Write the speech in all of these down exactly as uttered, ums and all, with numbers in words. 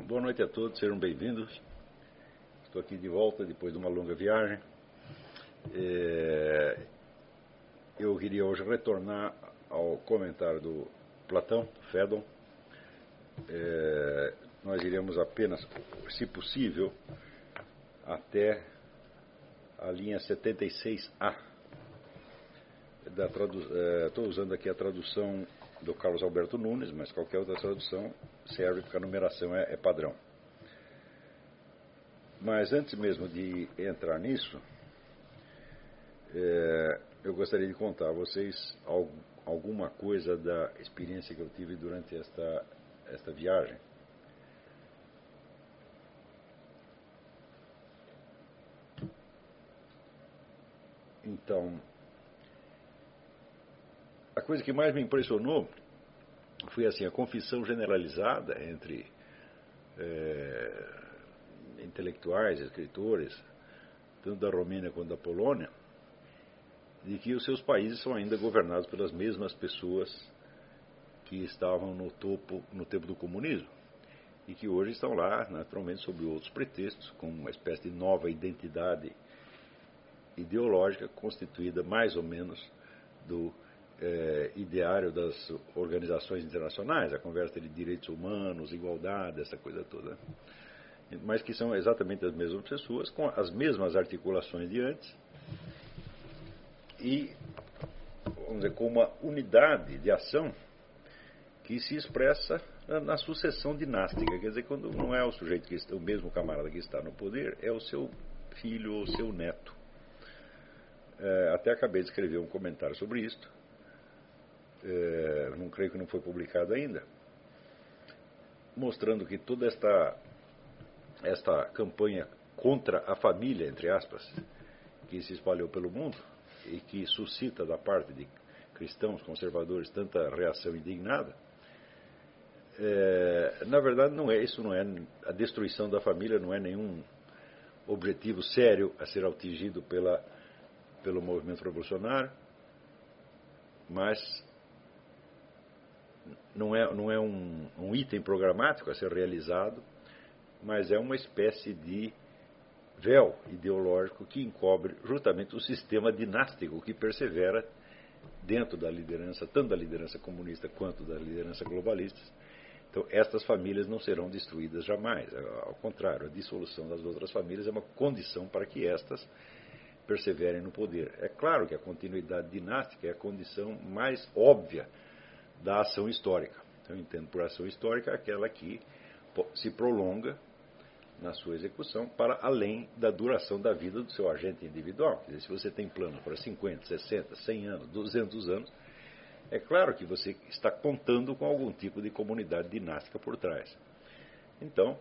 Boa noite a todos, sejam bem-vindos. Estou aqui de volta depois de uma longa viagem. É... Eu queria hoje retornar ao comentário do Platão, Fédon. É... Nós iremos apenas, se possível, até a linha setenta e seis A. Da tradu... é... Estou usando aqui a tradução do Carlos Alberto Nunes, mas qualquer outra tradução serve porque a numeração é, é padrão. Mas antes mesmo de entrar nisso, é, eu gostaria de contar a vocês alguma coisa da experiência que eu tive durante esta, esta viagem. Então, a coisa que mais me impressionou foi assim, a confissão generalizada entre é, intelectuais, escritores, tanto da Romênia quanto da Polônia, de que os seus países são ainda governados pelas mesmas pessoas que estavam no topo no tempo do comunismo e que hoje estão lá, naturalmente, sob outros pretextos, com uma espécie de nova identidade ideológica constituída mais ou menos do É, ideário das organizações internacionais, a conversa de direitos humanos, igualdade, essa coisa toda. Mas que são exatamente as mesmas pessoas, com as mesmas articulações de antes, e, vamos dizer, com uma unidade de ação que se expressa na, na sucessão dinástica. Quer dizer, quando não é o sujeito que está, o mesmo camarada que está no poder, é o seu filho ou seu neto. É, até acabei de escrever um comentário sobre isto. É, não creio que não foi publicado ainda, mostrando que toda esta, esta campanha contra a família, entre aspas, que se espalhou pelo mundo e que suscita da parte de cristãos conservadores tanta reação indignada, é, na verdade não é, isso não é, a destruição da família não é nenhum objetivo sério a ser atingido pela, pelo movimento revolucionário, mas não é, não é um, um item programático a ser realizado, mas é uma espécie de véu ideológico que encobre justamente o sistema dinástico que persevera dentro da liderança, tanto da liderança comunista quanto da liderança globalista. Então, estas famílias não serão destruídas jamais. Ao contrário, a dissolução das outras famílias é uma condição para que estas perseverem no poder. É claro que a continuidade dinástica é a condição mais óbvia da ação histórica. Eu entendo por ação histórica aquela que se prolonga na sua execução para além da duração da vida do seu agente individual. Quer dizer, se você tem plano para cinquenta, sessenta, cem anos, duzentos anos, é claro que você está contando com algum tipo de comunidade dinástica por trás. Então,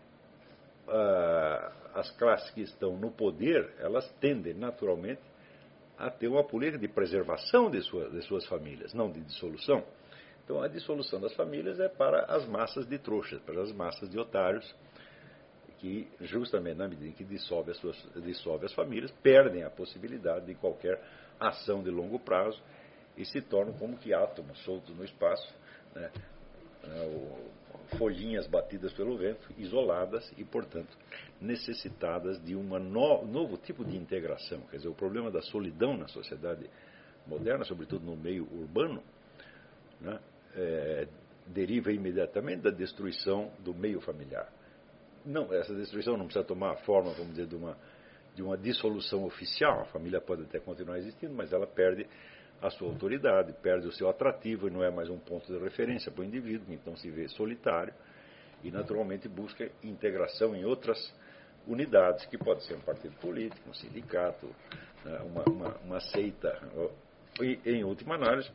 as classes que estão no poder, elas tendem naturalmente a ter uma política de preservação de, sua, de suas famílias, não de dissolução. Então, a dissolução das famílias é para as massas de trouxas, para as massas de otários, que, justamente na medida em que dissolve as, suas, dissolve as famílias, perdem a possibilidade de qualquer ação de longo prazo e se tornam como que átomos soltos no espaço, né, folhinhas batidas pelo vento, isoladas e, portanto, necessitadas de um no, novo tipo de integração. Quer dizer, o problema da solidão na sociedade moderna, sobretudo no meio urbano, né, é, deriva imediatamente da destruição do meio familiar. Não, essa destruição não precisa tomar a forma, vamos dizer, de uma, de uma dissolução oficial. A família pode até continuar existindo, mas ela perde a sua autoridade, perde o seu atrativo e não é mais um ponto de referência para o indivíduo, que então se vê solitário e naturalmente busca integração em outras unidades, que pode ser um partido político, um sindicato, uma, uma, uma seita, e, em última análise,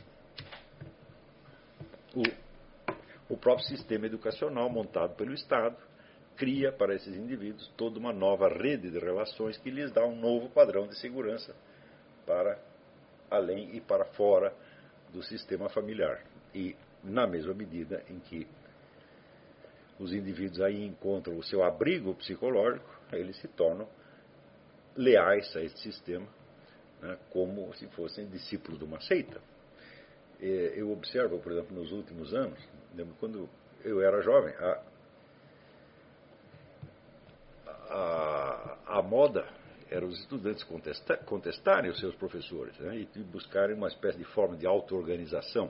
o, o próprio sistema educacional montado pelo Estado cria para esses indivíduos toda uma nova rede de relações que lhes dá um novo padrão de segurança para além e para fora do sistema familiar. E, na mesma medida em que os indivíduos aí encontram o seu abrigo psicológico, eles se tornam leais a esse sistema, né, como se fossem discípulos de uma seita. Eu observo, por exemplo, nos últimos anos, quando eu era jovem, a a, a moda era os estudantes contesta, contestarem os seus professores, né, e buscarem uma espécie de forma de auto-organização.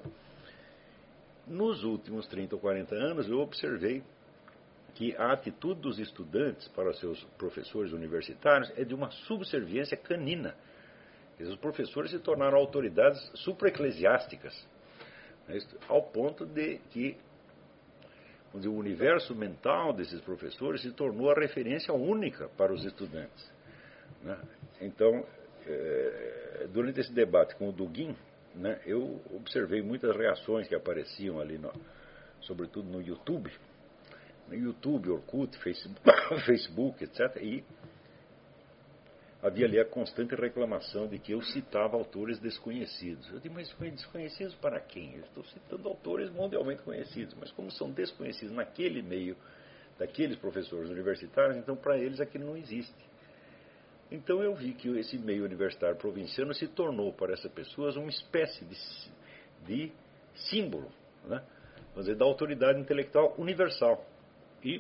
Nos últimos trinta ou quarenta anos, eu observei que a atitude dos estudantes para seus professores universitários é de uma subserviência canina. Os professores se tornaram autoridades supraeclesiásticas, né, ao ponto de que onde o universo mental desses professores se tornou a referência única para os estudantes. Né? Então, é, durante esse debate com o Dugin, né, eu observei muitas reações que apareciam ali, no, sobretudo no YouTube, no YouTube, Orkut, Facebook, Facebook, etcétera. E havia ali a constante reclamação de que eu citava autores desconhecidos. Eu disse, mas desconhecidos para quem? Eu estou citando autores mundialmente conhecidos, mas como são desconhecidos naquele meio daqueles professores universitários, então para eles aquilo não existe. Então eu vi que esse meio universitário provinciano se tornou para essas pessoas uma espécie de, de símbolo, né? Vamos dizer, da autoridade intelectual universal. E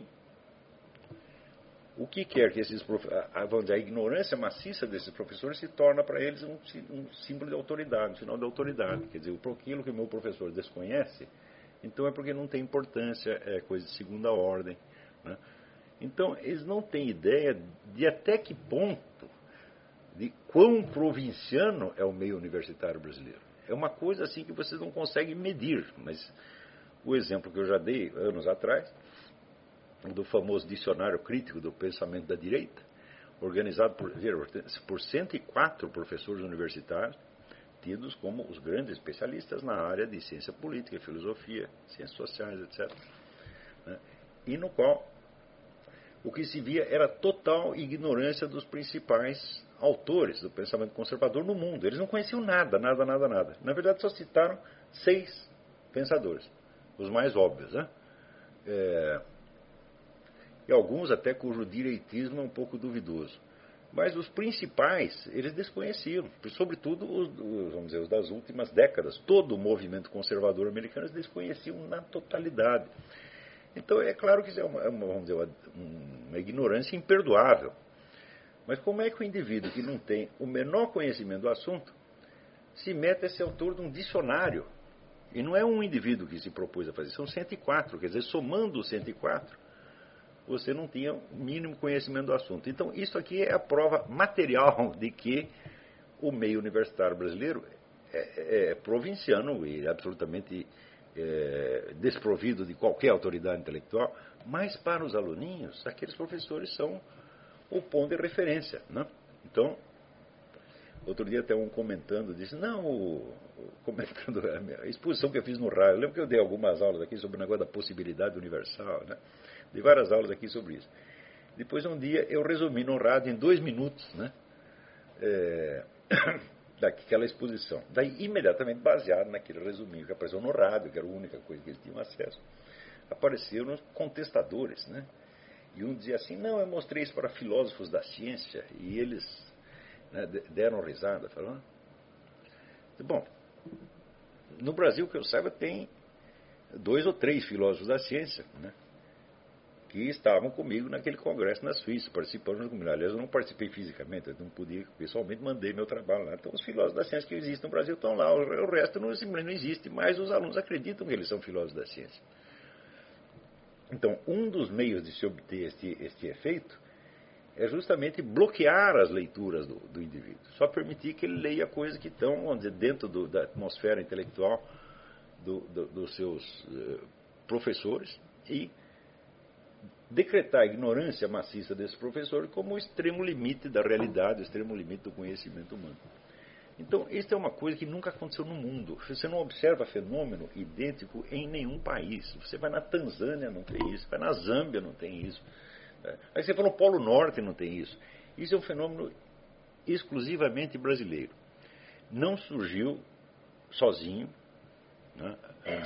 o que quer que esses professores, a ignorância maciça desses professores se torna para eles um, um símbolo de autoridade, um sinal de autoridade. Quer dizer, aquilo que o meu professor desconhece, então é porque não tem importância, é coisa de segunda ordem, né? Então, eles não têm ideia de até que ponto, de quão provinciano é o meio universitário brasileiro. É uma coisa assim que vocês não conseguem medir, mas o exemplo que eu já dei anos atrás, do famoso dicionário crítico do pensamento da direita, organizado por, por cento e quatro professores universitários, tidos como os grandes especialistas na área de ciência política, filosofia, ciências sociais, etcétera. E no qual o que se via era total ignorância dos principais autores do pensamento conservador no mundo. Eles não conheciam nada, nada, nada, nada. Na verdade, só citaram seis pensadores, os mais óbvios, né? É, e alguns até cujo direitismo é um pouco duvidoso. Mas os principais, eles desconheciam, sobretudo os, os, vamos dizer, os das últimas décadas. Todo o movimento conservador americano eles desconheciam na totalidade. Então, é claro que isso é uma, vamos dizer, uma, uma ignorância imperdoável. Mas como é que o indivíduo que não tem o menor conhecimento do assunto se mete a ser autor de um dicionário? E não é um indivíduo que se propôs a fazer, são cento e quatro. Quer dizer, somando os cento e quatro, você não tinha o mínimo conhecimento do assunto. Então, isso aqui é a prova material de que o meio universitário brasileiro é, é provinciano e absolutamente é, desprovido de qualquer autoridade intelectual, mas para os aluninhos, aqueles professores são o ponto de referência, né? Então, outro dia até um comentando, disse, não, o, comentando a, a exposição que eu fiz no rádio, eu lembro que eu dei algumas aulas aqui sobre o negócio da possibilidade universal, né? Dei várias aulas aqui sobre isso. Depois, um dia, eu resumi no rádio em dois minutos, né? É, daquela exposição. Daí, imediatamente, baseado naquele resuminho que apareceu no rádio, que era a única coisa que eles tinham acesso, apareceram os contestadores, né? E um dizia assim, não, eu mostrei isso para filósofos da ciência, e eles, né, deram risada, falando. Bom, no Brasil, que eu saiba, tem dois ou três filósofos da ciência, né, que estavam comigo naquele congresso na Suíça, participando comigo. Aliás, eu não participei fisicamente, eu não podia, pessoalmente mandei meu trabalho lá. Então, os filósofos da ciência que existem no Brasil estão lá, o resto não, simplesmente não existe, mas os alunos acreditam que eles são filósofos da ciência. Então, um dos meios de se obter este, este efeito é justamente bloquear as leituras do, do indivíduo. Só permitir que ele leia coisas que estão, vamos dizer, dentro do, da atmosfera intelectual do, do, dos seus uh, professores e decretar a ignorância maciça desses professores como o extremo limite da realidade, o extremo limite do conhecimento humano. Então, isso é uma coisa que nunca aconteceu no mundo. Você não observa fenômeno idêntico em nenhum país. Você vai na Tanzânia, não tem isso. Vai na Zâmbia, não tem isso. Aí você vai no Polo Norte, não tem isso. Isso é um fenômeno exclusivamente brasileiro. Não surgiu sozinho, né?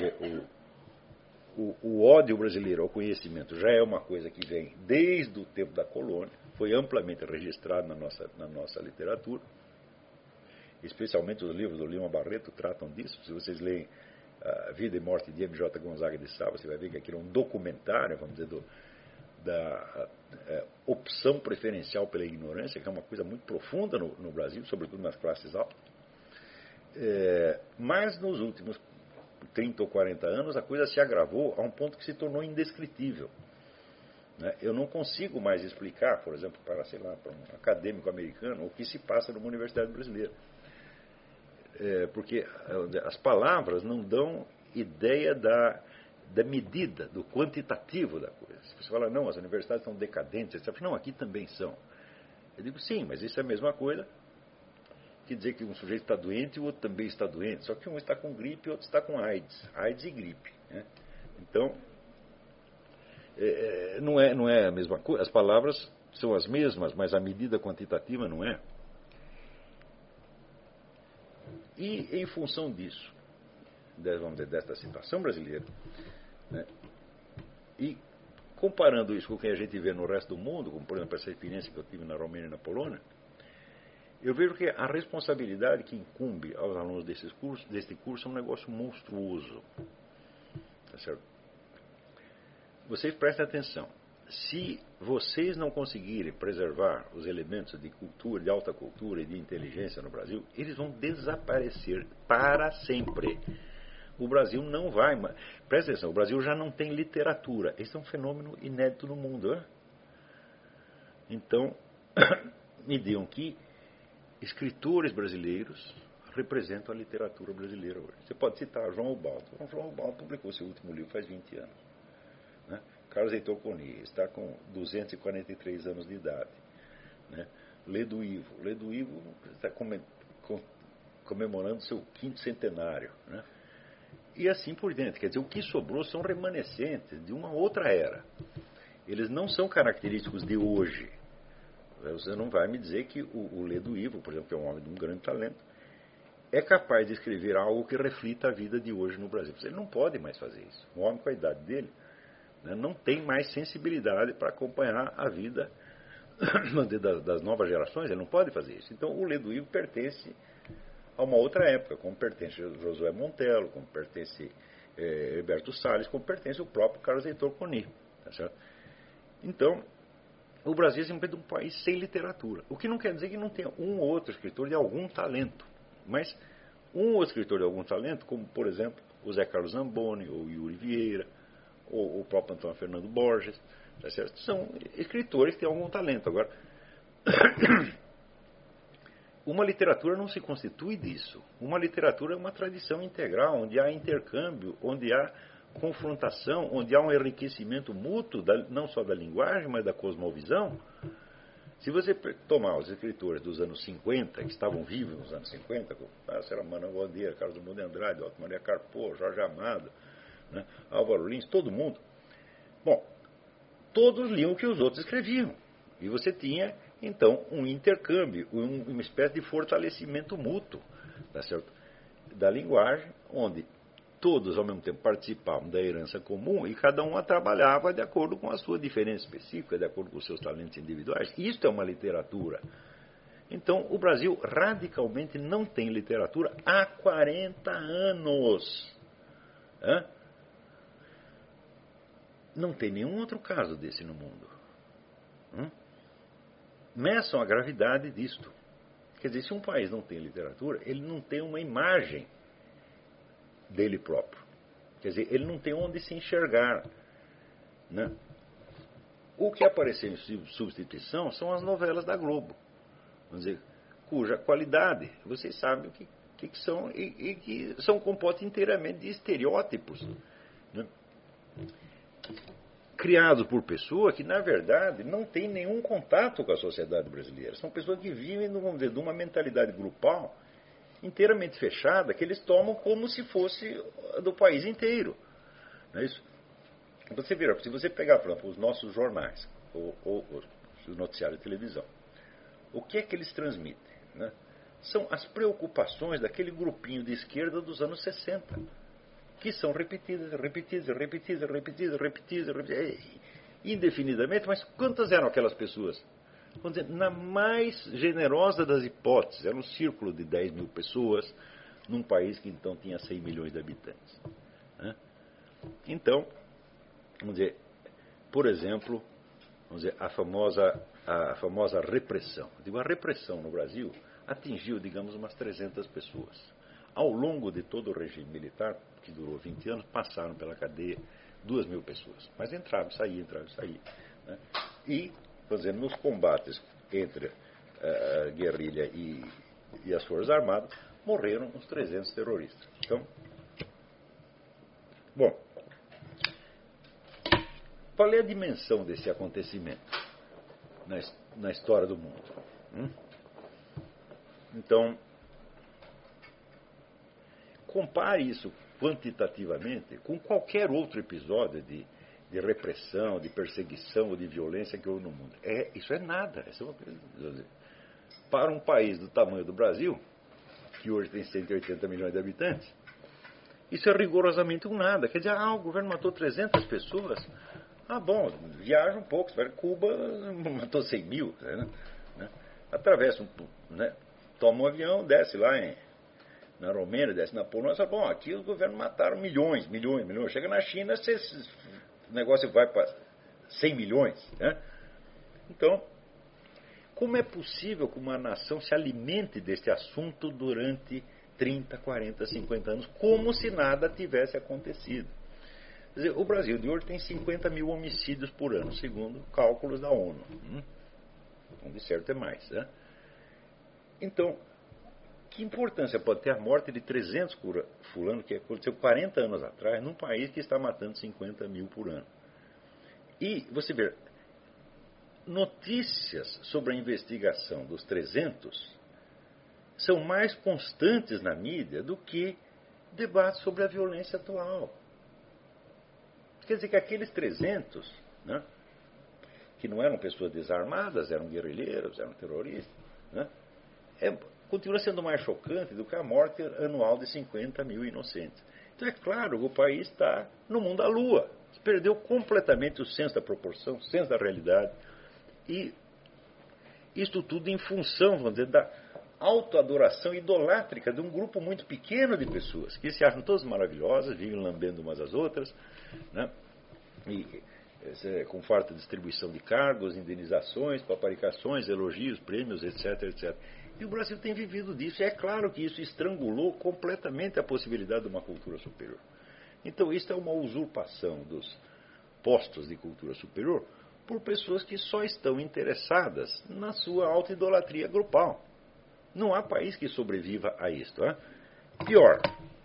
o, o, o ódio brasileiro ao conhecimento já é uma coisa que vem desde o tempo da colônia. Foi amplamente registrado na nossa, na nossa literatura. Especialmente os livros do Lima Barreto tratam disso. Se vocês leem A Vida e Morte de M J Gonzaga de Sá, você vai ver que aquilo é um documentário, vamos dizer, do, da é, opção preferencial pela ignorância, que é uma coisa muito profunda no, no Brasil, sobretudo nas classes altas. É, mas nos últimos trinta ou quarenta anos a coisa se agravou a um ponto que se tornou indescritível. Né? Eu não consigo mais explicar, por exemplo, para, sei lá, para um acadêmico americano, o que se passa numa universidade brasileira. É, porque as palavras não dão ideia da, da medida, do quantitativo da coisa. Se você fala, não, as universidades são decadentes, você fala, não, aqui também são. Eu digo, sim, mas isso é a mesma coisa que dizer que um sujeito está doente e o outro também está doente, só que um está com gripe e o outro está com AIDS. AIDS e gripe. Né? Então, é, não, é, não é a mesma coisa. As palavras são as mesmas, mas a medida quantitativa não é. E em função disso, vamos dizer, desta situação brasileira, né, e comparando isso com o que a gente vê no resto do mundo, como por exemplo essa experiência que eu tive na Romênia e na Polônia, eu vejo que a responsabilidade que incumbe aos alunos desses cursos, deste curso é um negócio monstruoso. Tá certo? Vocês prestem atenção. Se vocês não conseguirem preservar os elementos de cultura, de alta cultura e de inteligência no Brasil, eles vão desaparecer para sempre. O Brasil não vai... Presta atenção, o Brasil já não tem literatura. Esse é um fenômeno inédito no mundo. Hein? Então, me digam que escritores brasileiros representam a literatura brasileira hoje. Você pode citar João Ubaldo. João Ubaldo publicou seu último livro faz vinte anos. Né? Carlos Heitor Coni está com duzentos e quarenta e três anos de idade. Né? Ledo Ivo. Ledo Ivo está comemorando seu quinto centenário. Né? E assim por diante. Quer dizer, o que sobrou são remanescentes de uma outra era. Eles não são característicos de hoje. Você não vai me dizer que o, o Ledo Ivo, por exemplo, que é um homem de um grande talento, é capaz de escrever algo que reflita a vida de hoje no Brasil. Ele não pode mais fazer isso. Um homem com a idade dele, né, não tem mais sensibilidade para acompanhar a vida das, das novas gerações. Ele não pode fazer isso. Então, o Ledo Ivo pertence a uma outra época, como pertence Josué Montello, como pertence eh, Herberto Salles, como pertence o próprio Carlos Heitor Coni. Tá certo? Então, o Brasil é simplesmente um país sem literatura. O que não quer dizer que não tenha um ou outro escritor de algum talento. Mas um ou outro escritor de algum talento, como, por exemplo, o Zé Carlos Zamboni, ou o Yuri Vieira, ou o próprio Antônio Fernando Borges, tá certo? São escritores que têm algum talento. Agora, uma literatura não se constitui disso. Uma literatura é uma tradição integral, onde há intercâmbio, onde há confrontação, onde há um enriquecimento mútuo, da, não só da linguagem, mas da cosmovisão. Se você tomar os escritores dos anos cinquenta, que estavam vivos nos anos cinquenta, como ah, Sérgio Manuel Bandeira, Carlos Drummond de Andrade, Otto Maria Carpo, Jorge Amado, né, Álvaro Lins, todo mundo, bom, todos liam o que os outros escreviam. E você tinha, então, um intercâmbio, um, uma espécie de fortalecimento mútuo, tá certo? Da linguagem, onde todos ao mesmo tempo participavam da herança comum e cada um a trabalhava de acordo com a sua diferença específica, de acordo com os seus talentos individuais. Isto é uma literatura. Então, o Brasil radicalmente não tem literatura há quarenta anos. Hã? Não tem nenhum outro caso desse no mundo. Hã? Meçam a gravidade disto. Quer dizer, se um país não tem literatura, ele não tem uma imagem dele próprio. Quer dizer, ele não tem onde se enxergar. Né? O que apareceu em substituição são as novelas da Globo. Vamos dizer, cuja qualidade, vocês sabem o que, que, que são, e, e que são compostas inteiramente de estereótipos. Né? Criados por pessoas que, na verdade, não têm nenhum contato com a sociedade brasileira. São pessoas que vivem, vamos dizer, de uma mentalidade grupal inteiramente fechada, que eles tomam como se fosse do país inteiro. Não é isso? Você vira, se você pegar, por exemplo, os nossos jornais, ou, ou os noticiários de televisão, o que é que eles transmitem? Né? São as preocupações daquele grupinho de esquerda dos anos sessenta, que são repetidas, repetidas, repetidas, repetidas, repetidas, repetidas, indefinidamente, mas quantas eram aquelas pessoas? Vamos dizer, na mais generosa das hipóteses, era um círculo de dez mil pessoas, num país que então tinha cem milhões de habitantes. Né? Então, vamos dizer, por exemplo, vamos dizer, a famosa, a famosa repressão. Eu digo, a repressão no Brasil atingiu, digamos, umas trezentas pessoas. Ao longo de todo o regime militar, que durou vinte anos, passaram pela cadeia duas mil pessoas. Mas entravam, saíam, entravam, saíam. Né? E, vamos dizer, nos combates entre a guerrilha e, e as Forças Armadas, morreram uns trezentos terroristas. Então, bom, qual é a dimensão desse acontecimento na, na história do mundo? Hum? Então, compare isso quantitativamente com qualquer outro episódio de, de repressão, de perseguição ou de violência que houve no mundo. É, isso é nada. Isso é uma coisa, para um país do tamanho do Brasil, que hoje tem cento e oitenta milhões de habitantes, isso é rigorosamente um nada. Quer dizer, ah, o governo matou trezentas pessoas. Ah, bom, viaja um pouco. Cuba matou cem mil. Né? Atravessa, um, né? Toma um avião, desce lá em, na Romênia, desce na Polônia. Bom, aqui os governos mataram milhões, milhões, milhões. Chega na China, cê, o negócio vai para cem milhões. Né? Então, como é possível que uma nação se alimente deste assunto durante trinta, quarenta, cinquenta anos, como se nada tivesse acontecido? Quer dizer, o Brasil de hoje tem cinquenta mil homicídios por ano, segundo cálculos da ONU. Hum? Então, de certo é mais. Né? Então, que importância pode ter a morte de trezentos fulano, que aconteceu quarenta anos atrás, num país que está matando cinquenta mil por ano? E, você vê, notícias sobre a investigação dos trezentos são mais constantes na mídia do que debates sobre a violência atual. Quer dizer que aqueles trezentos, né, que não eram pessoas desarmadas, eram guerrilheiros, eram terroristas, né, é, continua sendo mais chocante do que a morte anual de cinquenta mil inocentes. Então é claro que o país está no mundo da lua. Perdeu completamente o senso da proporção, o senso da realidade. E isto tudo em função, vamos dizer, da autoadoração idolátrica de um grupo muito pequeno de pessoas que se acham todas maravilhosas, vivem lambendo umas às outras, né? E com farta distribuição de cargos, indenizações, paparicações, elogios, prêmios, etc, etcétera. E o Brasil tem vivido disso. E é claro que isso estrangulou completamente a possibilidade de uma cultura superior. Então, isso é uma usurpação dos postos de cultura superior por pessoas que só estão interessadas na sua auto-idolatria grupal. Não há país que sobreviva a isto. Hein? Pior,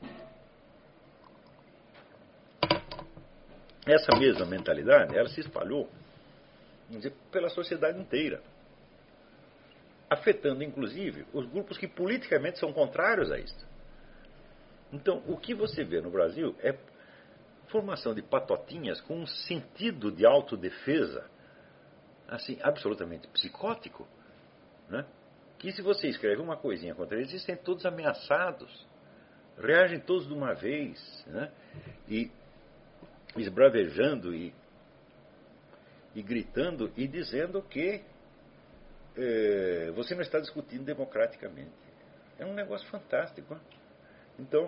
essa mesma mentalidade, ela se espalhou, vamos dizer, pela sociedade inteira, afetando inclusive os grupos que politicamente são contrários a isto. Então, o que você vê no Brasil é formação de patotinhas com um sentido de autodefesa assim, absolutamente psicótico, né? Que se você escreve uma coisinha contra eles, eles são todos ameaçados, reagem todos de uma vez, né? E esbravejando e, e gritando e dizendo que é, você não está discutindo democraticamente. É um negócio fantástico. Né? Então,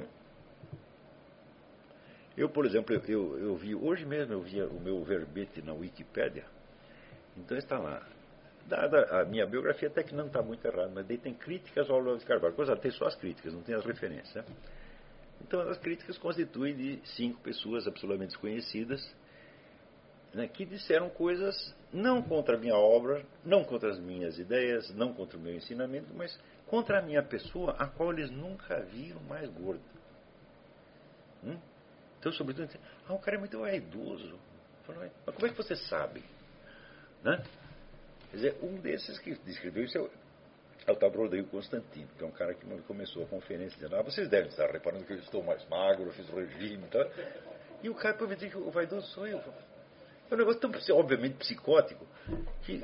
eu, por exemplo, eu, eu, eu vi, hoje mesmo eu vi o meu verbete na Wikipédia. Então está lá. Dada a minha biografia, até que não está muito errado, mas daí tem críticas ao Olavo de Carvalho. Coisa, tem só as críticas, não tem as referências. Né? Então as críticas constituem de cinco pessoas absolutamente desconhecidas, né, que disseram coisas não contra a minha obra, não contra as minhas ideias, não contra o meu ensinamento, mas contra a minha pessoa, a qual eles nunca viram mais gorda. Hum? Então, sobretudo, dizem, ah, o cara é muito vaidoso. Mas como é que você sabe? Né? Quer dizer, um desses que descreveu isso é o, é o tal Rodrigo Constantino, que é um cara que começou a conferência dizendo, ah, vocês devem estar reparando que eu estou mais magro, eu fiz regime e tal. E o cara para me dizer que o vaidoso sou eu. É um negócio tão, obviamente, psicótico, que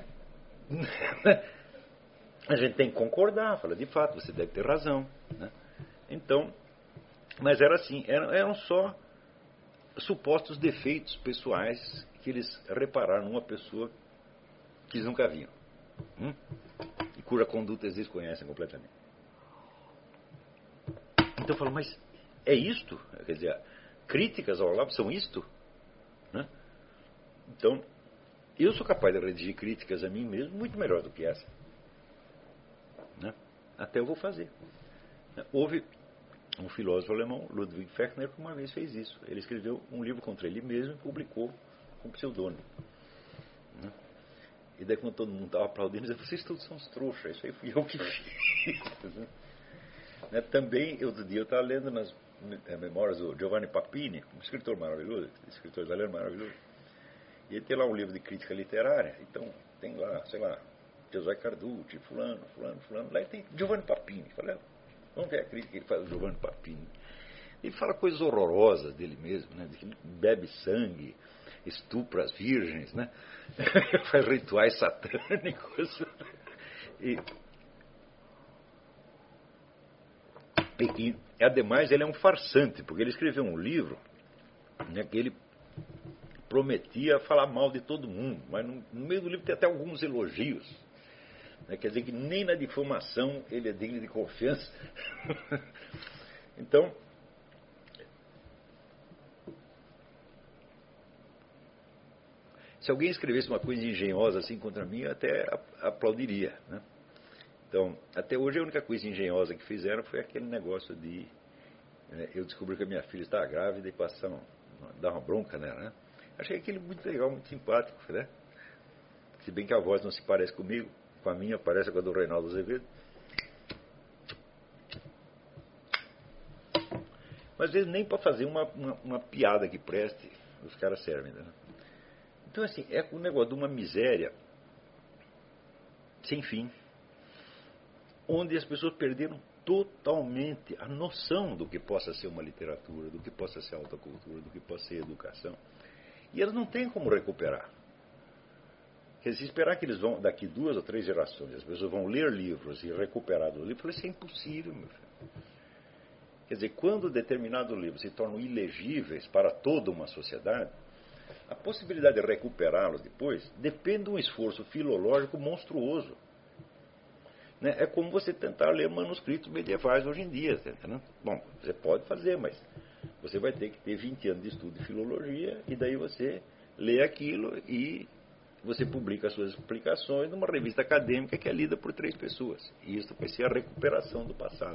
a gente tem que concordar, fala, de fato, você deve ter razão. Né? Então, mas era assim, eram, eram só supostos defeitos pessoais que eles repararam numa pessoa que eles nunca viam. Hum? E cuja conduta eles desconhecem completamente. Então eu falo, mas é isto? Quer dizer, críticas ao Olavo são isto? Né? Então, Eu sou capaz de redigir críticas a mim mesmo muito melhor do que essa. Né? Até eu vou fazer. Houve um filósofo alemão, Ludwig Fechner, que uma vez fez isso. Ele escreveu um livro contra ele mesmo e publicou com pseudônimo. Né? E daí, quando todo mundo estava aplaudindo, ele dizia: vocês todos são os trouxas, isso aí fui eu que fiz. Né? Também, outro dia, eu estava lendo nas memórias do Giovanni Papini, um escritor maravilhoso, escritor italiano maravilhoso. E ele tem lá um livro de crítica literária. Então, tem lá, sei lá, José Carducci, fulano, fulano, fulano. Lá tem Giovanni Papini. Falei: vamos ver a crítica que ele faz do Giovanni Papini. Ele fala coisas horrorosas dele mesmo, né? Ele bebe sangue, estupra as virgens, né? Faz rituais satânicos. E, e, e, ademais, ele é um farsante, porque ele escreveu um livro, né, que ele prometia falar mal de todo mundo, mas no, no meio do livro tem até alguns elogios. Né? Quer dizer que nem na difamação ele é digno de confiança. Então, se alguém escrevesse uma coisa engenhosa assim contra mim, eu até aplaudiria. Né? Então, até hoje a única coisa engenhosa que fizeram foi aquele negócio de... Né, eu descobri que a minha filha estava grávida e passar uma, dar uma bronca nela, né? Achei aquilo muito legal, muito simpático, né? Se bem que a voz não se parece comigo, com a minha, parece com a do Reinaldo Azevedo. Mas às vezes nem para fazer uma, uma, uma piada que preste, os caras servem, né? Então, assim, é um negócio de uma miséria sem fim, onde as pessoas perderam totalmente a noção do que possa ser uma literatura, do que possa ser alta cultura, do que possa ser educação. E elas não têm como recuperar. Quer dizer, esperar que eles vão, daqui duas ou três gerações, as pessoas vão ler livros e recuperar os livros, isso é impossível, meu filho. Quer dizer, quando determinados livros se tornam ilegíveis para toda uma sociedade, a possibilidade de recuperá-los depois depende de um esforço filológico monstruoso. Né? É como você tentar ler manuscritos medievais hoje em dia. Né? Bom, você pode fazer, mas você vai ter que ter vinte anos de estudo de filologia e daí você lê aquilo e você publica as suas explicações numa revista acadêmica que é lida por três pessoas. E isso vai ser a recuperação do passado.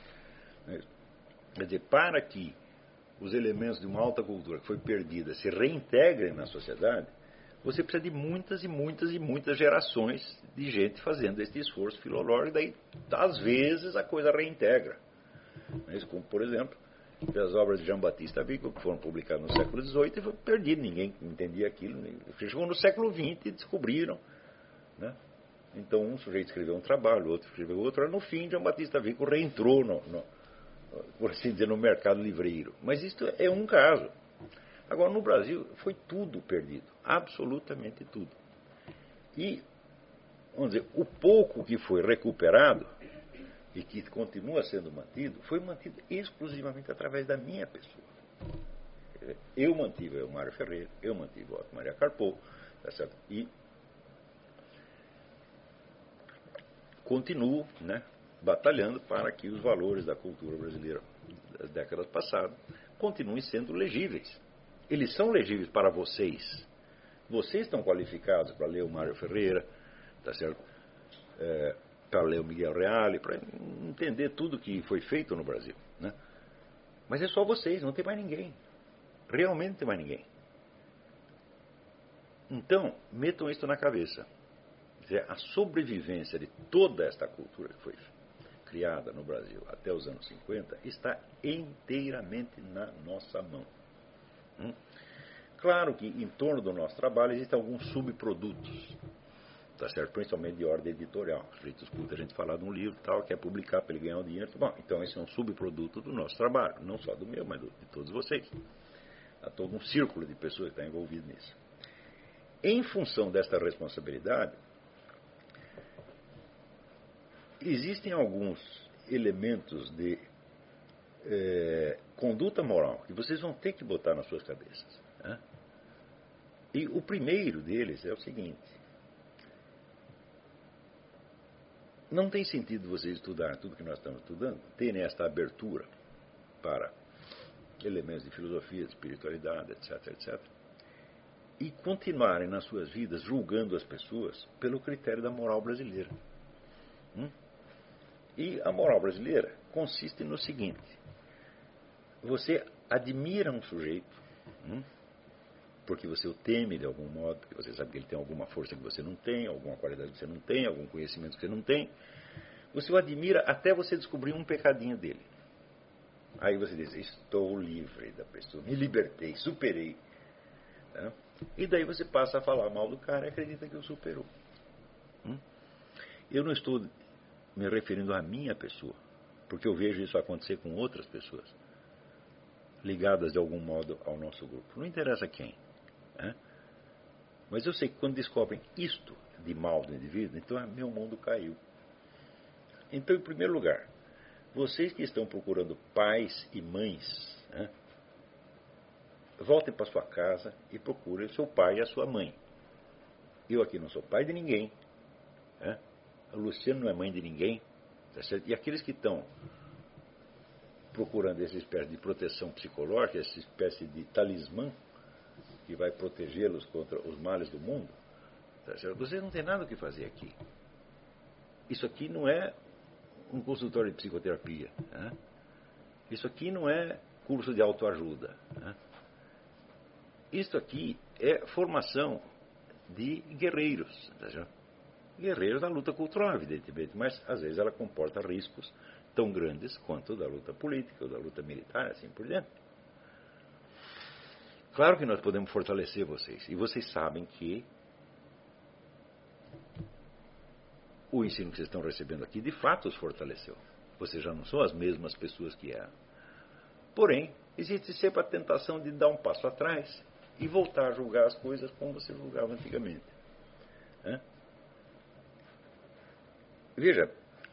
Quer dizer, para que os elementos de uma alta cultura que foi perdida se reintegrem na sociedade, você precisa de muitas e muitas e muitas gerações de gente fazendo esse esforço filológico, daí, às vezes, a coisa reintegra. Como, por exemplo, as obras de Jean-Baptiste Vico, que foram publicadas no século dezoito, e foi perdido, ninguém entendia aquilo. Chegou no século vinte e descobriram. Né? Então, um sujeito escreveu um trabalho, outro escreveu outro, e no fim, Jean-Baptiste Vico reentrou, no, no, por assim dizer, no mercado livreiro. Mas isto é um caso. Agora, no Brasil, foi tudo perdido. Absolutamente tudo. E, vamos dizer, o pouco que foi recuperado e que continua sendo mantido, foi mantido exclusivamente através da minha pessoa. Eu mantive o Mário Ferreira, eu mantive o Otto Maria Carpo, tá certo? E continuo, né, batalhando para que os valores da cultura brasileira das décadas passadas continuem sendo legíveis. Eles são legíveis para vocês. Vocês estão qualificados para ler o Mário Ferreira, tá certo? É, para ler o Miguel Reale, para entender tudo que foi feito no Brasil. Né? Mas é só vocês, não tem mais ninguém. Realmente não tem mais ninguém. Então, metam isso na cabeça. Quer dizer, a sobrevivência de toda esta cultura que foi criada no Brasil até os anos cinquenta está inteiramente na nossa mão. Hum? Claro que em torno do nosso trabalho existem alguns subprodutos, tá certo? Principalmente de ordem editorial. O sujeito escuta a gente falar de um livro tal, quer publicar para ele ganhar um dinheiro. Bom, então esse é um subproduto do nosso trabalho, não só do meu, mas do, de todos vocês. Há todo um círculo de pessoas que está envolvido nisso. Em função desta responsabilidade, existem alguns elementos de é, conduta moral que vocês vão ter que botar nas suas cabeças. Né? E o primeiro deles é o seguinte: não tem sentido vocês estudar tudo que nós estamos estudando, terem esta abertura para elementos de filosofia, de espiritualidade, etc, etcétera, e continuarem nas suas vidas julgando as pessoas pelo critério da moral brasileira. Hum? E a moral brasileira consiste no seguinte: você admira um sujeito, hum? porque você o teme de algum modo, porque você sabe que ele tem alguma força que você não tem, alguma qualidade que você não tem, algum conhecimento que você não tem. Você o admira até você descobrir um pecadinho dele. Aí você diz: estou livre da pessoa, me libertei, superei. Né? E daí você passa a falar mal do cara e acredita que o superou. Hum? Eu não estou me referindo à minha pessoa, porque eu vejo isso acontecer com outras pessoas, ligadas de algum modo ao nosso grupo. Não interessa quem. Né? Mas eu sei que quando descobrem isto de mal do indivíduo, então meu mundo caiu. Então, em primeiro lugar, vocês que estão procurando pais e mães, né, voltem para sua casa e procurem o seu pai e a sua mãe. Eu aqui não sou pai de ninguém. Né? A Luciana não é mãe de ninguém. Tá certo? E aqueles que estão procurando essa espécie de proteção psicológica, essa espécie de talismã que vai protegê-los contra os males do mundo, tá certo? Vocês não têm nada o que fazer aqui. Isso aqui não é um consultório de psicoterapia. Né? Isso aqui não é curso de autoajuda. Né? Isso aqui é formação de guerreiros. Tá? Guerreiros da luta cultural, evidentemente, mas às vezes ela comporta riscos tão grandes quanto da luta política ou da luta militar, assim por diante. Claro que nós podemos fortalecer vocês. E vocês sabem que o ensino que vocês estão recebendo aqui, de fato, os fortaleceu. Vocês já não são as mesmas pessoas que eram. Porém, existe sempre a tentação de dar um passo atrás e voltar a julgar as coisas como você julgava antigamente. Né? Veja,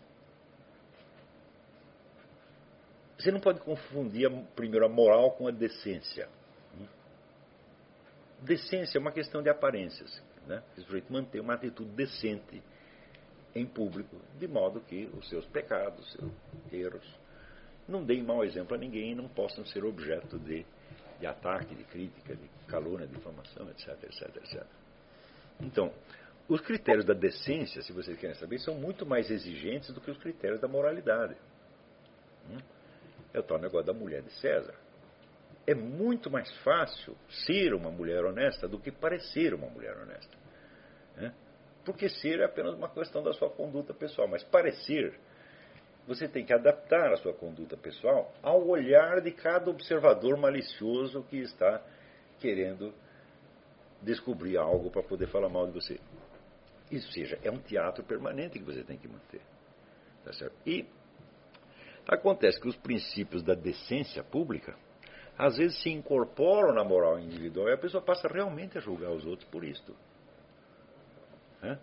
você não pode confundir, primeiro, a moral com a decência. Decência é uma questão de aparências. Né? O sujeito manter uma atitude decente em público, de modo que os seus pecados, seus erros, não deem mau exemplo a ninguém e não possam ser objeto de, de ataque, de crítica, de calúnia, de difamação, etc, etc, etcétera. Então, os critérios da decência, se vocês querem saber, são muito mais exigentes do que os critérios da moralidade. É o tal negócio da mulher de César. É muito mais fácil ser uma mulher honesta do que parecer uma mulher honesta. Né? Porque ser é apenas uma questão da sua conduta pessoal. Mas parecer, você tem que adaptar a sua conduta pessoal ao olhar de cada observador malicioso que está querendo descobrir algo para poder falar mal de você. Isso seja, é um teatro permanente que você tem que manter. Tá certo? E acontece que os princípios da decência pública às vezes se incorporam na moral individual e a pessoa passa realmente a julgar os outros por isto. É?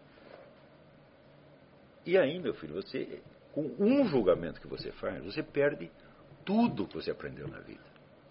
E aí, meu filho, você, com um julgamento que você faz, você perde tudo que você aprendeu na vida.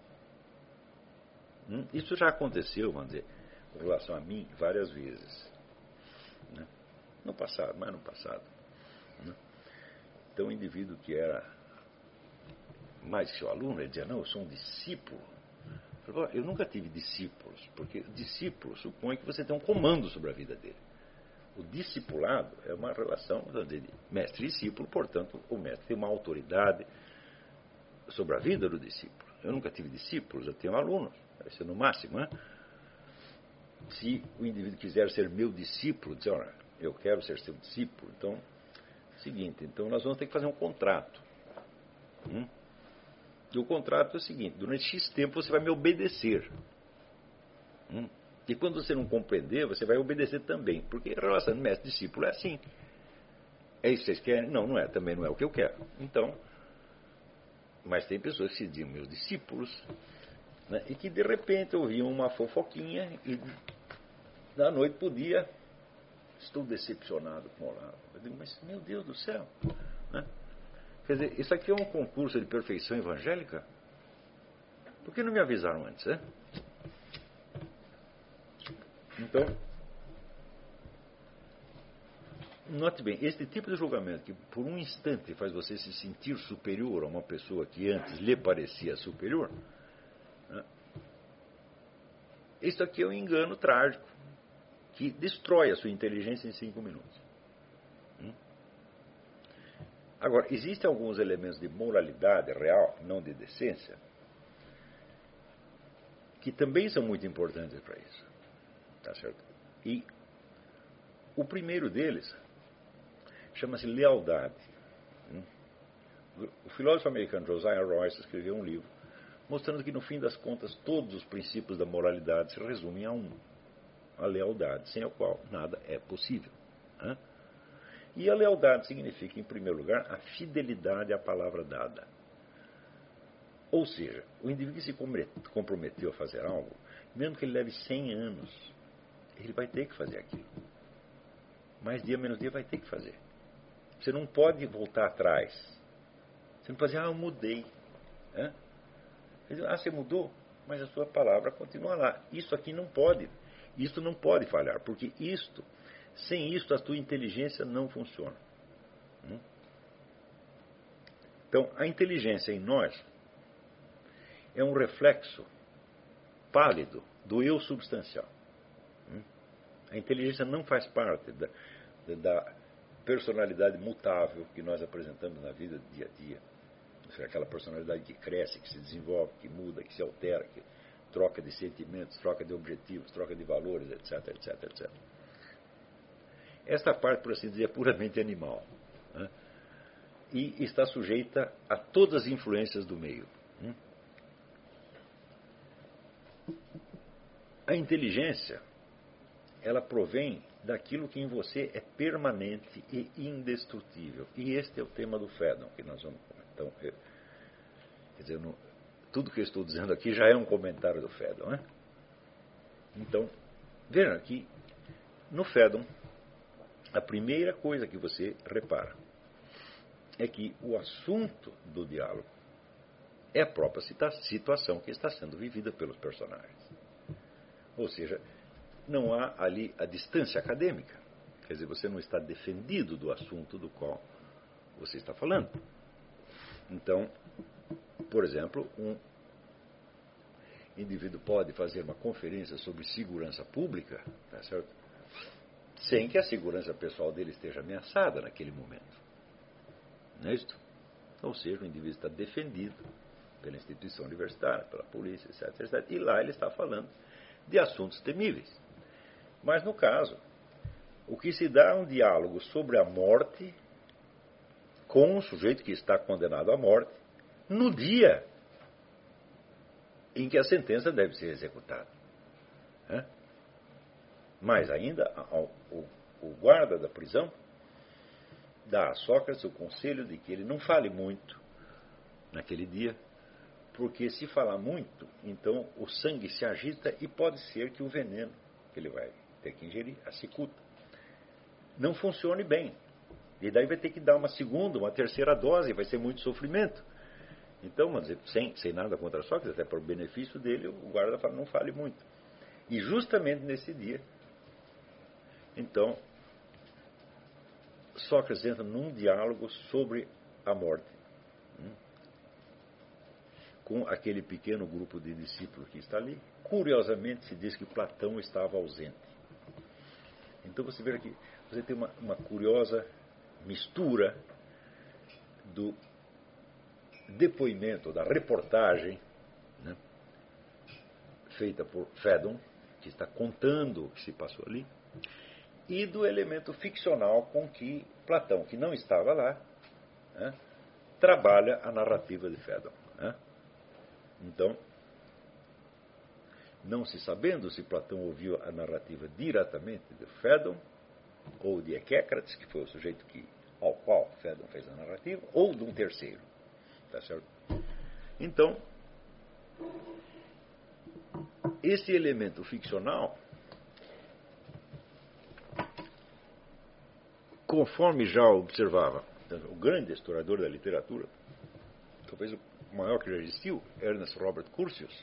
Hum? Isso já aconteceu, vamos dizer, com relação a mim, várias vezes. Né? No passado, mas no passado. Né? Então, o indivíduo que era mais que seu aluno, ele dizia: não, eu sou um discípulo. Eu, falei, eu nunca tive discípulos, porque discípulo supõe que você tem um comando sobre a vida dele. O discipulado é uma relação de mestre e discípulo, portanto, o mestre tem uma autoridade sobre a vida do discípulo. Eu nunca tive discípulos, eu tenho alunos, vai ser no máximo. Né? Se o indivíduo quiser ser meu discípulo, dizer: olha, eu quero ser seu discípulo, então, seguinte, então nós vamos ter que fazer um contrato. Hum? E o contrato é o seguinte: durante X tempo você vai me obedecer. Hum? E quando você não compreender, você vai obedecer também. Porque a relação de mestre e discípulo é assim. É isso que vocês querem? Não, não é. Também não é o que eu quero. Então, mas tem pessoas que se diziam meus discípulos, né, e que de repente ouviam uma fofoquinha e da noite para o dia, estou decepcionado com o Olavo. Eu digo: mas meu Deus do céu. Né? Quer dizer, isso aqui é um concurso de perfeição evangélica? Por que não me avisaram antes, né? Então, note bem, este tipo de julgamento que por um instante faz você se sentir superior a uma pessoa que antes lhe parecia superior, né, Isso aqui é um engano trágico que destrói a sua inteligência em cinco minutos. Hum? Agora, existem alguns elementos de moralidade real, não de decência, que também são muito importantes para isso. Tá certo? E o primeiro deles chama-se lealdade. Hum? O filósofo americano Josiah Royce escreveu um livro mostrando que, no fim das contas, todos os princípios da moralidade se resumem a um: a lealdade, sem a qual nada é possível. Né? E a lealdade significa, em primeiro lugar, a fidelidade à palavra dada. Ou seja, o indivíduo que se comprometeu a fazer algo, mesmo que ele leve cem anos, ele vai ter que fazer aquilo. Mais dia, menos dia, vai ter que fazer. Você não pode voltar atrás. Você não pode dizer, ah, eu mudei. Né? Ah, você mudou, mas a sua palavra continua lá. Isso aqui não pode. Isto não pode falhar, porque isto, sem isto, a tua inteligência não funciona. Então, a inteligência em nós é um reflexo pálido do eu substancial. A inteligência não faz parte da, da personalidade mutável que nós apresentamos na vida dia a dia. Ou seja, aquela personalidade que cresce, que se desenvolve, que muda, que se altera, que troca de sentimentos, troca de objetivos, troca de valores, etc, etc, etcétera. Esta parte, por assim dizer, é puramente animal. Né? E está sujeita a todas as influências do meio. Né? A inteligência, ela provém daquilo que em você é permanente e indestrutível. E este é o tema do Phaedon, que nós vamos... Então, eu, quer dizer, no, tudo que eu estou dizendo aqui já é um comentário do Phaedon. Né? Então, vejam aqui, no Phaedon, a primeira coisa que você repara é que o assunto do diálogo é a própria situação que está sendo vivida pelos personagens. Ou seja, não há ali a distância acadêmica. Quer dizer, você não está defendido do assunto do qual você está falando. Então, por exemplo, um indivíduo pode fazer uma conferência sobre segurança pública, tá certo? Sem que a segurança pessoal dele esteja ameaçada naquele momento. Não é isto? Ou seja, o indivíduo está defendido pela instituição universitária, pela polícia, etc, etcétera. E lá ele está falando de assuntos temíveis. Mas, no caso, o que se dá é um diálogo sobre a morte com um sujeito que está condenado à morte no dia em que a sentença deve ser executada. É? Mais ainda, o, o guarda da prisão dá a Sócrates o conselho de que ele não fale muito naquele dia, porque se falar muito, então o sangue se agita e pode ser que o veneno que ele vai ter que ingerir, a cicuta, não funcione bem. E daí vai ter que dar uma segunda, uma terceira dose, vai ser muito sofrimento. Então, vamos dizer, sem, sem nada contra Sócrates, até para o benefício dele, o guarda fala, não fale muito. E justamente nesse dia, então, Sócrates entra num diálogo sobre a morte, hum, com aquele pequeno grupo de discípulos que está ali. Curiosamente, se diz que Platão estava ausente. Então, você vê aqui, você tem uma, uma curiosa mistura do depoimento, da reportagem, né, feita por Phaedon, que está contando o que se passou ali, e do elemento ficcional com que Platão, que não estava lá, né, trabalha a narrativa de Phaedon. Né? Então, não se sabendo se Platão ouviu a narrativa diretamente de Phaedon, ou de Equécrates, que foi o sujeito que, ao qual Phaedon fez a narrativa, ou de um terceiro. Tá certo? Então, esse elemento ficcional, conforme já observava o grande historiador da literatura, talvez o maior que já existiu, Ernest Robert Curtius,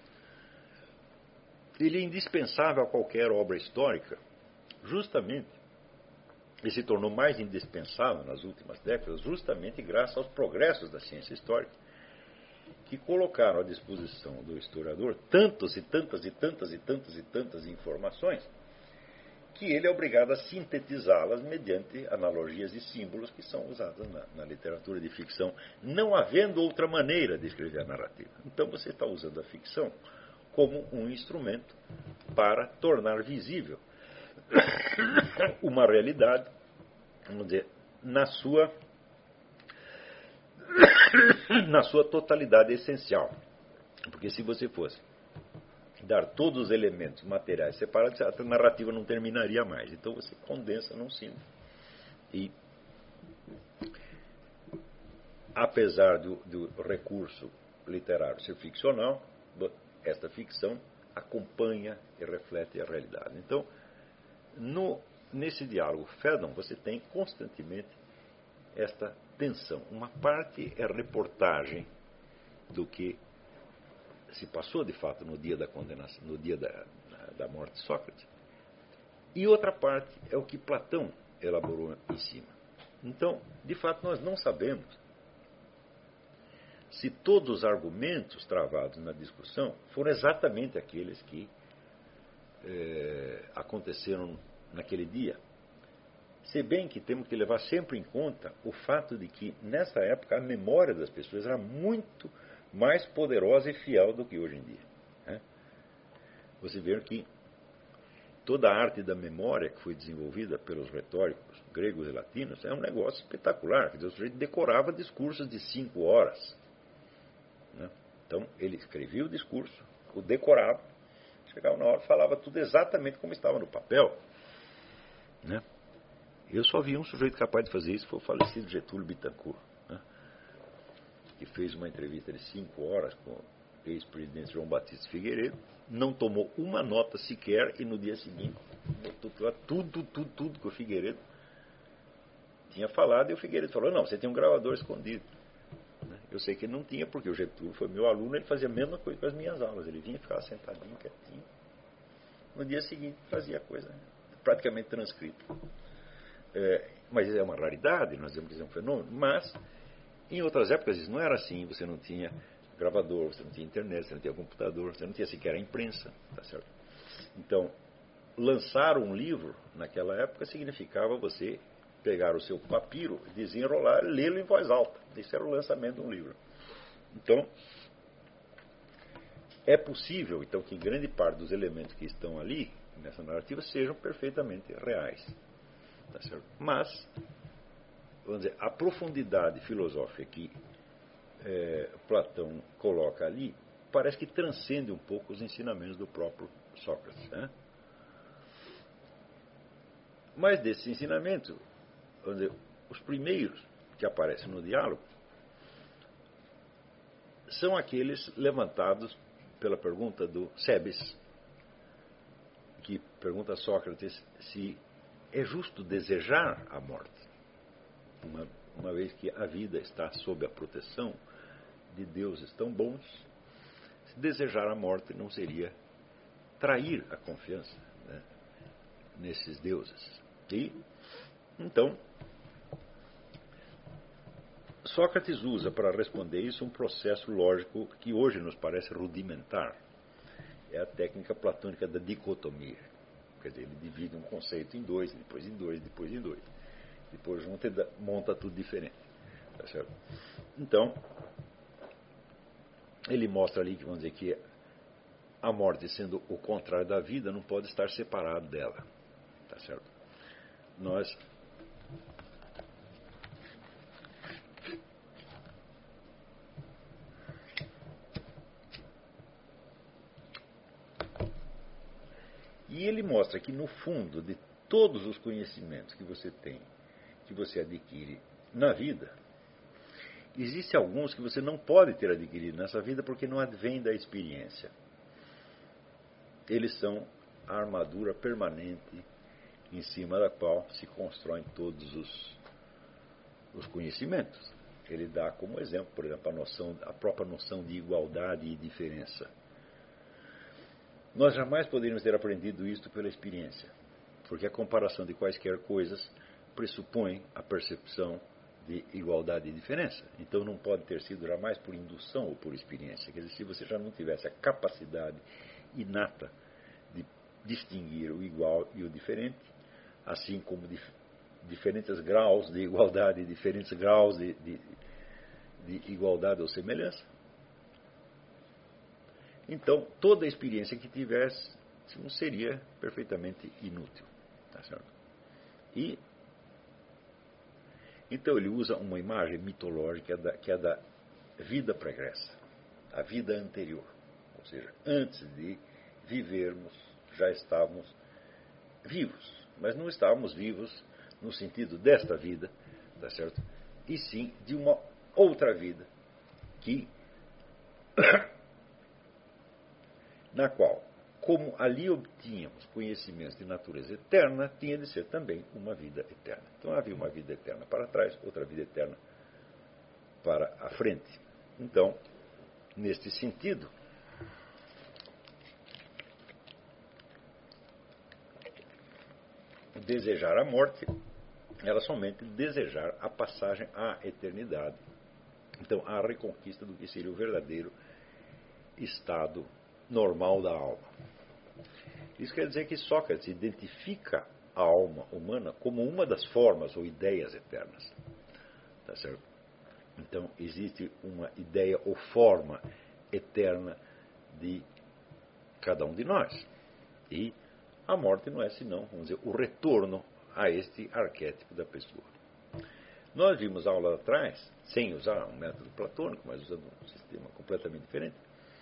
ele é indispensável a qualquer obra histórica, justamente, e se tornou mais indispensável nas últimas décadas, justamente graças aos progressos da ciência histórica, que colocaram à disposição do historiador tantas e tantas e tantas e tantas e tantas informações que ele é obrigado a sintetizá-las mediante analogias e símbolos que são usados na, na literatura de ficção, não havendo outra maneira de escrever a narrativa. Então você está usando a ficção como um instrumento para tornar visível uma realidade, vamos dizer, na sua, na sua totalidade essencial. Porque se você fosse dar todos os elementos materiais separados, a narrativa não terminaria mais. Então você condensa num símbolo. E, apesar do, do recurso literário ser ficcional, esta ficção acompanha e reflete a realidade. Então, no, nesse diálogo Phaedon, você tem constantemente esta tensão. Uma parte é reportagem do que se passou de fato no dia da condenação, no dia da, da morte de Sócrates, e outra parte é o que Platão elaborou em cima. Então, de fato, nós não sabemos se todos os argumentos travados na discussão foram exatamente aqueles que eh, aconteceram naquele dia. Se bem que temos que levar sempre em conta o fato de que, nessa época, a memória das pessoas era muito mais poderosa e fiel do que hoje em dia. Né? Você vê que toda a arte da memória que foi desenvolvida pelos retóricos gregos e latinos é um negócio espetacular. Quer dizer, o sujeito decorava discursos de cinco horas. Né? Então, ele escrevia o discurso, o decorava, chegava na hora, falava tudo exatamente como estava no papel. Né? Eu só vi um sujeito capaz de fazer isso, foi o falecido Getúlio Bittencourt, né? Que fez uma entrevista de cinco horas com o ex-presidente João Batista Figueiredo, não tomou uma nota sequer e no dia seguinte botou tudo, tudo, tudo que o Figueiredo tinha falado, e o Figueiredo falou: não, você tem um gravador escondido. Eu sei que ele não tinha, porque o Getúlio foi meu aluno, ele fazia a mesma coisa com as minhas aulas, ele vinha, ficava sentadinho, quietinho, no dia seguinte fazia a coisa praticamente transcrita. É, mas é uma raridade, nós dizemos que é um fenômeno, mas em outras épocas isso não era assim. Você não tinha gravador, você não tinha internet, você não tinha computador, você não tinha sequer a imprensa, tá certo? Então, lançar um livro naquela época significava você pegar o seu papiro, desenrolar, lê-lo em voz alta. Esse era o lançamento de um livro. Então, é possível então que grande parte dos elementos que estão ali nessa narrativa sejam perfeitamente reais. Tá certo? Mas, vamos dizer, a profundidade filosófica que é, Platão coloca ali parece que transcende um pouco os ensinamentos do próprio Sócrates. Né? Mas desses ensinamentos, vamos dizer, os primeiros que aparecem no diálogo são aqueles levantados pela pergunta do Cebes, que pergunta a Sócrates se é justo desejar a morte, uma, uma vez que a vida está sob a proteção de deuses tão bons. Se desejar a morte não seria trair a confiança, né, nesses deuses. E, então, Sócrates usa para responder isso um processo lógico que hoje nos parece rudimentar. É a técnica platônica da dicotomia. Quer dizer, ele divide um conceito em dois, depois em dois, depois em dois. Depois junta e monta tudo diferente. Tá certo? Então, ele mostra ali que, vamos dizer, que a morte, sendo o contrário da vida, não pode estar separado dela. Tá certo? Nós E ele mostra que, no fundo, de todos os conhecimentos que você tem, que você adquire na vida, existem alguns que você não pode ter adquirido nessa vida porque não advém da experiência. Eles são a armadura permanente em cima da qual se constroem todos os, os conhecimentos. Ele dá como exemplo, por exemplo, a, noção, a própria noção de igualdade e diferença. Nós jamais poderíamos ter aprendido isto pela experiência, porque a comparação de quaisquer coisas pressupõe a percepção de igualdade e diferença. Então não pode ter sido jamais por indução ou por experiência. Quer dizer, se você já não tivesse a capacidade inata de distinguir o igual e o diferente, assim como dif diferentes graus de igualdade e diferentes graus de, de, de igualdade ou semelhança, então toda a experiência que tivesse seria perfeitamente inútil. Tá certo? E então ele usa uma imagem mitológica da, que é da vida pregressa, a vida anterior. Ou seja, antes de vivermos, já estávamos vivos. Mas não estávamos vivos no sentido desta vida, tá certo? E sim de uma outra vida, que, na qual, como ali obtínhamos conhecimentos de natureza eterna, tinha de ser também uma vida eterna. Então havia uma vida eterna para trás, outra vida eterna para a frente. Então, neste sentido, desejar a morte era somente desejar a passagem à eternidade. Então, a reconquista do que seria o verdadeiro estado normal da alma. Isso quer dizer que Sócrates identifica a alma humana como uma das formas ou ideias eternas. Tá certo? Então, existe uma ideia ou forma eterna de cada um de nós. E a morte não é senão, vamos dizer, o retorno a este arquétipo da pessoa. Nós vimos a aula atrás, sem usar um método platônico, mas usando um sistema completamente diferente.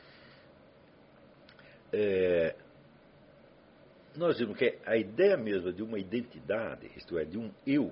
É, nós vimos que a ideia mesma de uma identidade, isto é, de um eu,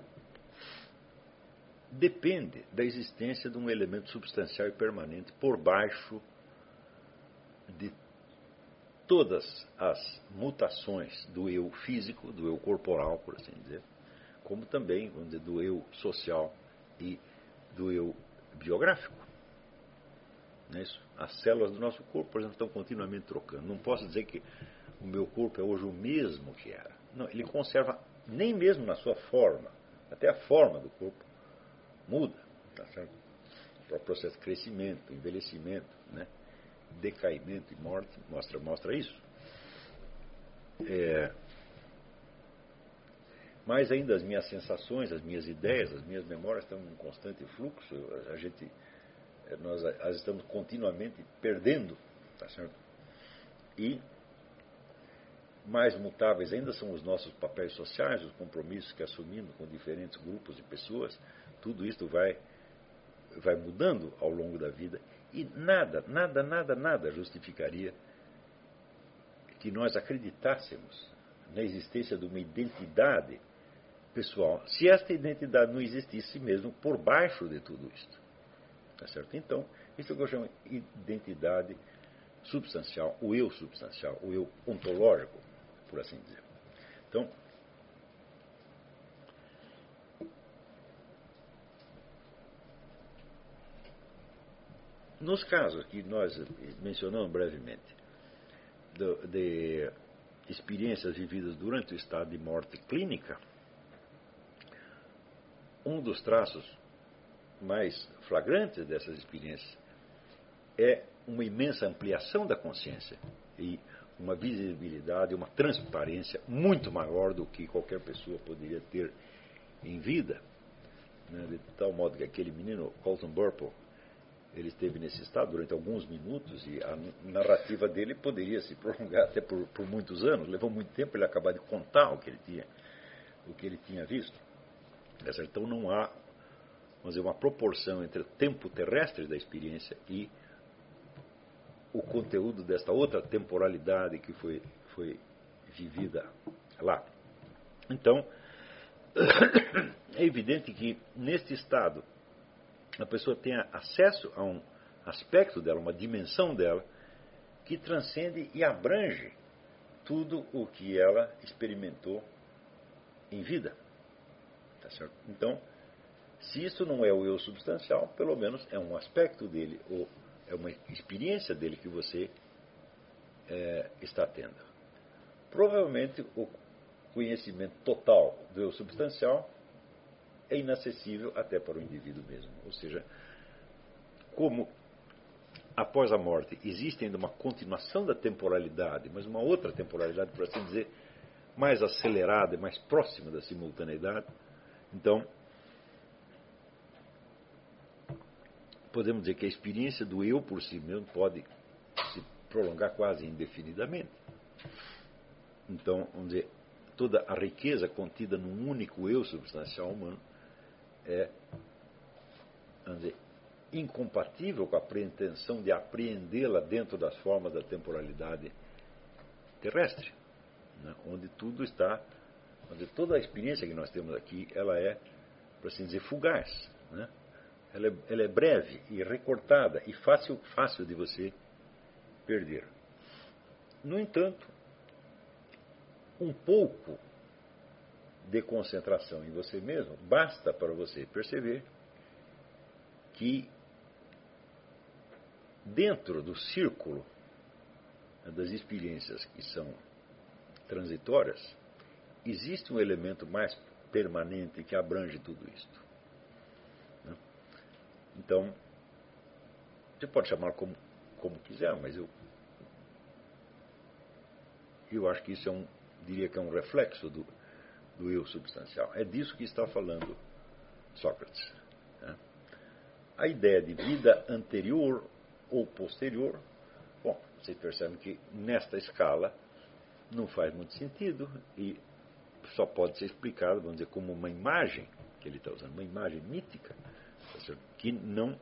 depende da existência de um elemento substancial e permanente por baixo de todas as mutações do eu físico, do eu corporal, por assim dizer, como também, vamos dizer, do eu social e do eu biográfico. Não é isso? As células do nosso corpo, por exemplo, estão continuamente trocando. Não posso dizer que o meu corpo é hoje o mesmo que era. Não, ele conserva, nem mesmo na sua forma, até a forma do corpo muda. Tá certo? O processo de crescimento, envelhecimento, né? Decaimento e morte mostra, mostra isso. É, mas ainda as minhas sensações, as minhas ideias, as minhas memórias estão em constante fluxo. A gente, nós as estamos continuamente perdendo, tá certo? E mais mutáveis ainda são os nossos papéis sociais, os compromissos que assumimos com diferentes grupos de pessoas. Tudo isso vai, vai mudando ao longo da vida. E nada, nada, nada, nada justificaria que nós acreditássemos na existência de uma identidade pessoal, se esta identidade não existisse mesmo por baixo de tudo isto. Tá certo? Então, isso é o que eu chamo de identidade substancial, o eu substancial, o eu ontológico, por assim dizer. Então, nos casos que nós mencionamos brevemente, de, de experiências vividas durante o estado de morte clínica, um dos traços mais flagrantes dessas experiências é uma imensa ampliação da consciência e uma visibilidade, uma transparência muito maior do que qualquer pessoa poderia ter em vida, né? De tal modo que aquele menino, Colton Burple, ele esteve nesse estado durante alguns minutos e a narrativa dele poderia se prolongar até por, por muitos anos. Levou muito tempo ele acabar de contar o que ele tinha, o que ele tinha visto. Então não há, vamos dizer, uma proporção entre o tempo terrestre da experiência e o conteúdo desta outra temporalidade que foi, foi vivida lá. Então, é evidente que neste estado a pessoa tenha acesso a um aspecto dela, uma dimensão dela, que transcende e abrange tudo o que ela experimentou em vida. Tá certo? Então, se isso não é o eu substancial, pelo menos é um aspecto dele, ou é uma experiência dele que você é, está tendo. Provavelmente o conhecimento total do eu substancial é inacessível até para o indivíduo mesmo. Ou seja, como após a morte existe ainda uma continuação da temporalidade, mas uma outra temporalidade, por assim dizer, mais acelerada e mais próxima da simultaneidade, então podemos dizer que a experiência do eu por si mesmo pode se prolongar quase indefinidamente. Então, vamos dizer, toda a riqueza contida num único eu substancial humano é, vamos dizer, incompatível com a pretensão de apreendê-la dentro das formas da temporalidade terrestre, né? Onde tudo está, onde toda a experiência que nós temos aqui, ela é, por assim dizer, fugaz, né? Ela é, ela é breve e recortada e fácil, fácil de você perder. No entanto, um pouco de concentração em você mesmo basta para você perceber que dentro do círculo das experiências que são transitórias existe um elemento mais permanente que abrange tudo isto. Então, você pode chamar como, como quiser, mas eu, eu acho que isso é um, diria que é um reflexo do, do eu substancial. É disso que está falando Sócrates. Né? A ideia de vida anterior ou posterior, bom, vocês percebem que nesta escala não faz muito sentido e só pode ser explicado, vamos dizer, como uma imagem que ele está usando, uma imagem mítica, que não,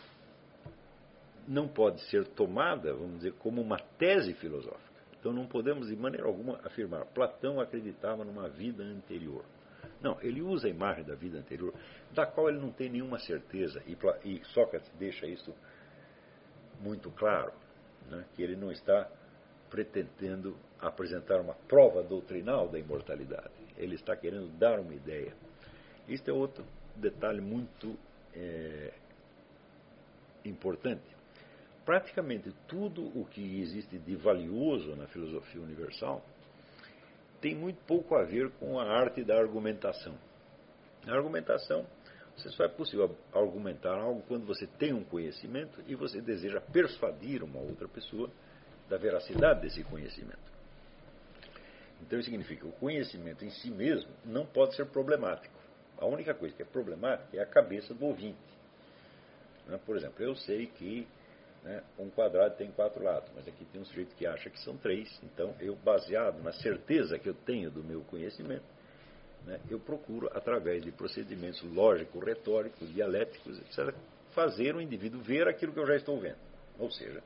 não pode ser tomada, vamos dizer, como uma tese filosófica. Então não podemos de maneira alguma afirmar Platão acreditava numa vida anterior. Não, ele usa a imagem da vida anterior, da qual ele não tem nenhuma certeza, e, e Sócrates deixa isso muito claro, né, que ele não está pretendendo apresentar uma prova doutrinal da imortalidade. Ele está querendo dar uma ideia. Este é outro detalhe muito é, importante. Praticamente tudo o que existe de valioso na filosofia universal tem muito pouco a ver com a arte da argumentação. Na argumentação, você só é possível argumentar algo quando você tem um conhecimento e você deseja persuadir uma outra pessoa da veracidade desse conhecimento. Então isso significa que o conhecimento em si mesmo não pode ser problemático. A única coisa que é problemática é a cabeça do ouvinte. Por exemplo, eu sei que, né, um quadrado tem quatro lados, mas aqui tem um sujeito que acha que são três. Então, eu, baseado na certeza que eu tenho do meu conhecimento, né, eu procuro, através de procedimentos lógicos, retóricos, dialéticos, etcétera, fazer o indivíduo ver aquilo que eu já estou vendo. Ou seja,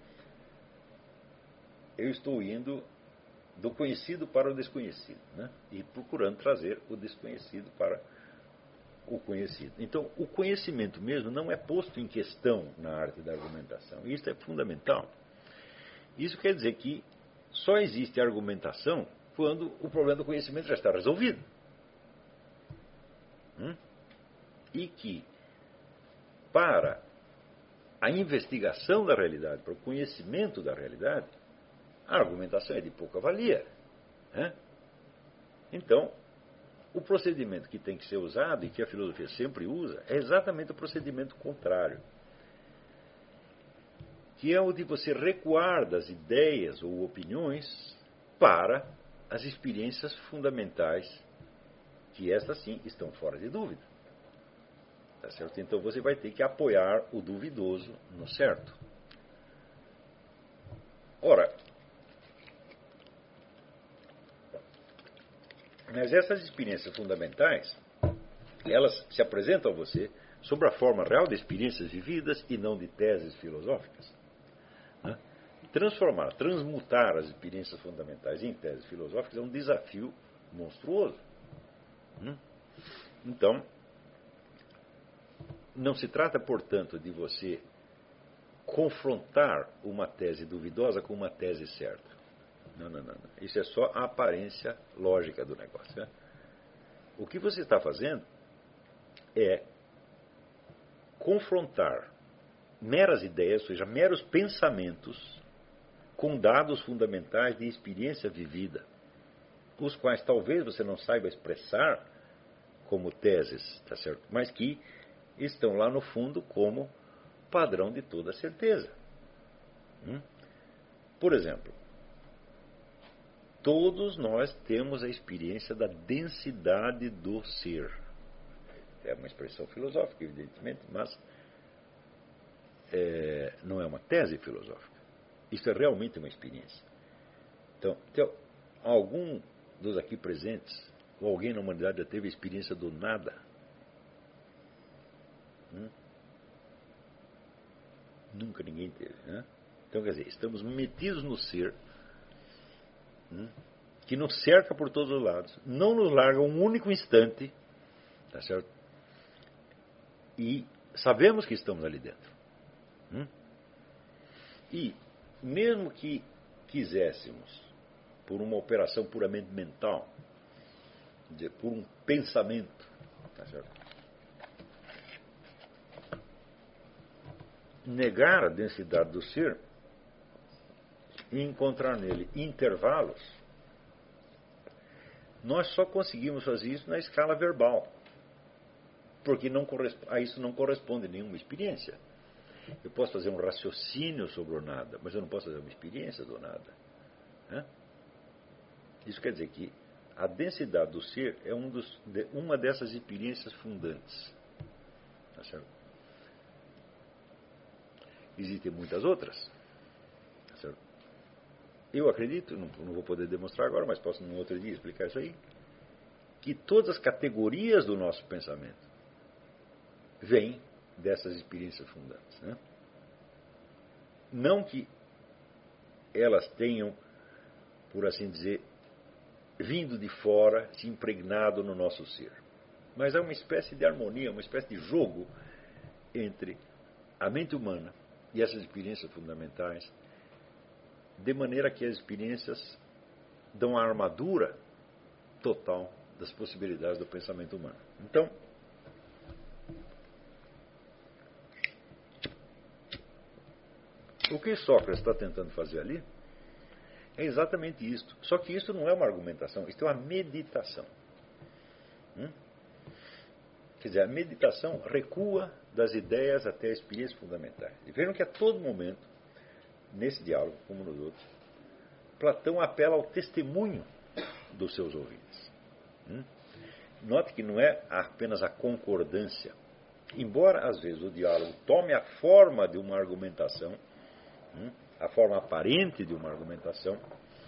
eu estou indo do conhecido para o desconhecido, né, e procurando trazer o desconhecido para o conhecido. Então, o conhecimento mesmo não é posto em questão na arte da argumentação. Isso é fundamental. Isso quer dizer que só existe argumentação quando o problema do conhecimento já está resolvido. Hum? E que, para a investigação da realidade, para o conhecimento da realidade, a argumentação é de pouca valia. Né? Então, o procedimento que tem que ser usado e que a filosofia sempre usa é exatamente o procedimento contrário, que é o de você recuar das ideias ou opiniões para as experiências fundamentais, que estas sim estão fora de dúvida. Tá certo? Então você vai ter que apoiar o duvidoso no certo. Ora, mas essas experiências fundamentais, elas se apresentam a você sob a forma real de experiências vividas e não de teses filosóficas. Né? Transformar, transmutar as experiências fundamentais em teses filosóficas é um desafio monstruoso. Hum? Então, não se trata, portanto, de você confrontar uma tese duvidosa com uma tese certa. Não, não, não, não. Isso é só a aparência lógica do negócio. Né? O que você está fazendo é confrontar meras ideias, ou seja, meros pensamentos, com dados fundamentais de experiência vivida, os quais talvez você não saiba expressar como teses, tá certo? Mas que estão lá no fundo como padrão de toda certeza. Hum? Por exemplo, todos nós temos a experiência da densidade do ser. É uma expressão filosófica, evidentemente, mas é, não é uma tese filosófica. Isso é realmente uma experiência. Então, então, algum dos aqui presentes, ou alguém na humanidade já teve a experiência do nada? Hum? Nunca ninguém teve, né? Então, quer dizer, estamos metidos no ser, hum, que nos cerca por todos os lados, não nos larga um único instante, tá certo? E sabemos que estamos ali dentro. Hum? E mesmo que quiséssemos, por uma operação puramente mental, por um pensamento, tá certo? Negar a densidade do ser e encontrar nele intervalos, nós só conseguimos fazer isso na escala verbal, porque não a isso não corresponde nenhuma experiência. Eu posso fazer um raciocínio sobre o nada, mas eu não posso fazer uma experiência do nada. Né? Isso quer dizer que a densidade do ser é um dos, uma dessas experiências fundantes. Tá certo? Existem muitas outras. Tá certo? Eu acredito, não, não vou poder demonstrar agora, mas posso num outro dia explicar isso aí, que todas as categorias do nosso pensamento vêm dessas experiências fundantes. Né? Não que elas tenham, por assim dizer, vindo de fora, se impregnado no nosso ser. Mas é uma espécie de harmonia, uma espécie de jogo entre a mente humana e essas experiências fundamentais, de maneira que as experiências dão a armadura total das possibilidades do pensamento humano. Então, o que Sócrates está tentando fazer ali é exatamente isto. Só que isso não é uma argumentação, isso é uma meditação. Hum? Quer dizer, a meditação recua das ideias até as experiências fundamentais. E vejam que a todo momento, nesse diálogo, como nos outros, Platão apela ao testemunho dos seus ouvintes. Hum? Note que não é apenas a concordância. Embora, às vezes, o diálogo tome a forma de uma argumentação, hum? a forma aparente de uma argumentação,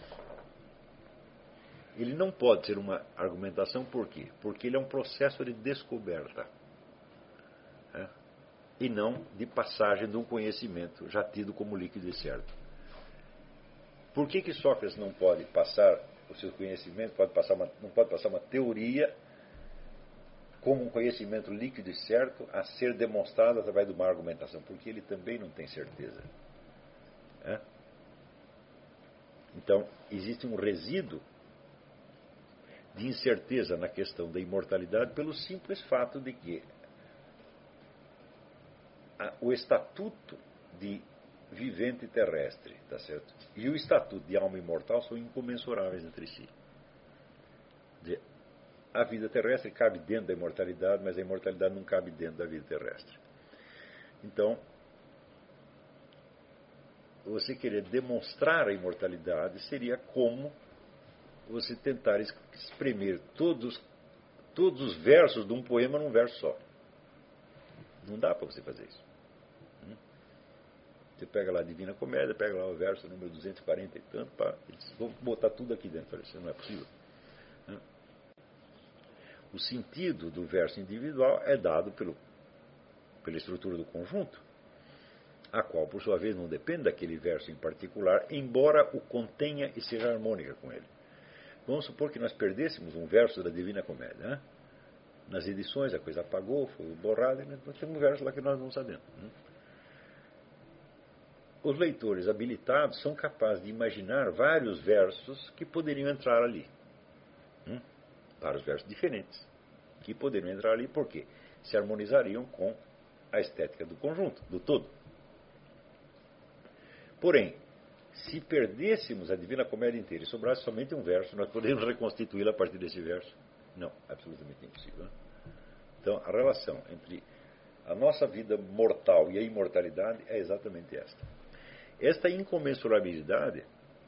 ele não pode ser uma argumentação por quê? Porque ele é um processo de descoberta, né? E não de passagem de um conhecimento já tido como líquido e certo. Por que que Sócrates não pode passar o seu conhecimento, pode passar uma, não pode passar uma teoria como um conhecimento líquido e certo a ser demonstrado através de uma argumentação? Porque ele também não tem certeza. É? Então, existe um resíduo de incerteza na questão da imortalidade pelo simples fato de que a, o estatuto de vivente terrestre, tá certo? E o estatuto de alma imortal são incomensuráveis entre si. A vida terrestre cabe dentro da imortalidade, mas a imortalidade não cabe dentro da vida terrestre. Então, você querer demonstrar a imortalidade seria como você tentar exprimir todos, todos os versos de um poema num verso só. Não dá para você fazer isso. Você pega lá a Divina Comédia, pega lá o verso número duzentos e quarenta e tanto, pá, eles vão botar tudo aqui dentro. Isso não é possível. O sentido do verso individual é dado pelo, pela estrutura do conjunto, a qual, por sua vez, não depende daquele verso em particular, embora o contenha e seja harmônica com ele. Vamos supor que nós perdêssemos um verso da Divina Comédia. Né? Nas edições a coisa apagou, foi borrada, e nós temos um verso lá que nós não sabemos. Né? Os leitores habilitados são capazes de imaginar vários versos que poderiam entrar ali. Hum? Vários versos diferentes que poderiam entrar ali, porque se harmonizariam com a estética do conjunto, do todo. Porém, se perdêssemos a Divina Comédia inteira e sobrasse somente um verso, nós poderíamos reconstituí-la a partir desse verso? Não, absolutamente impossível. Né? Então, a relação entre a nossa vida mortal e a imortalidade é exatamente esta. Esta incomensurabilidade,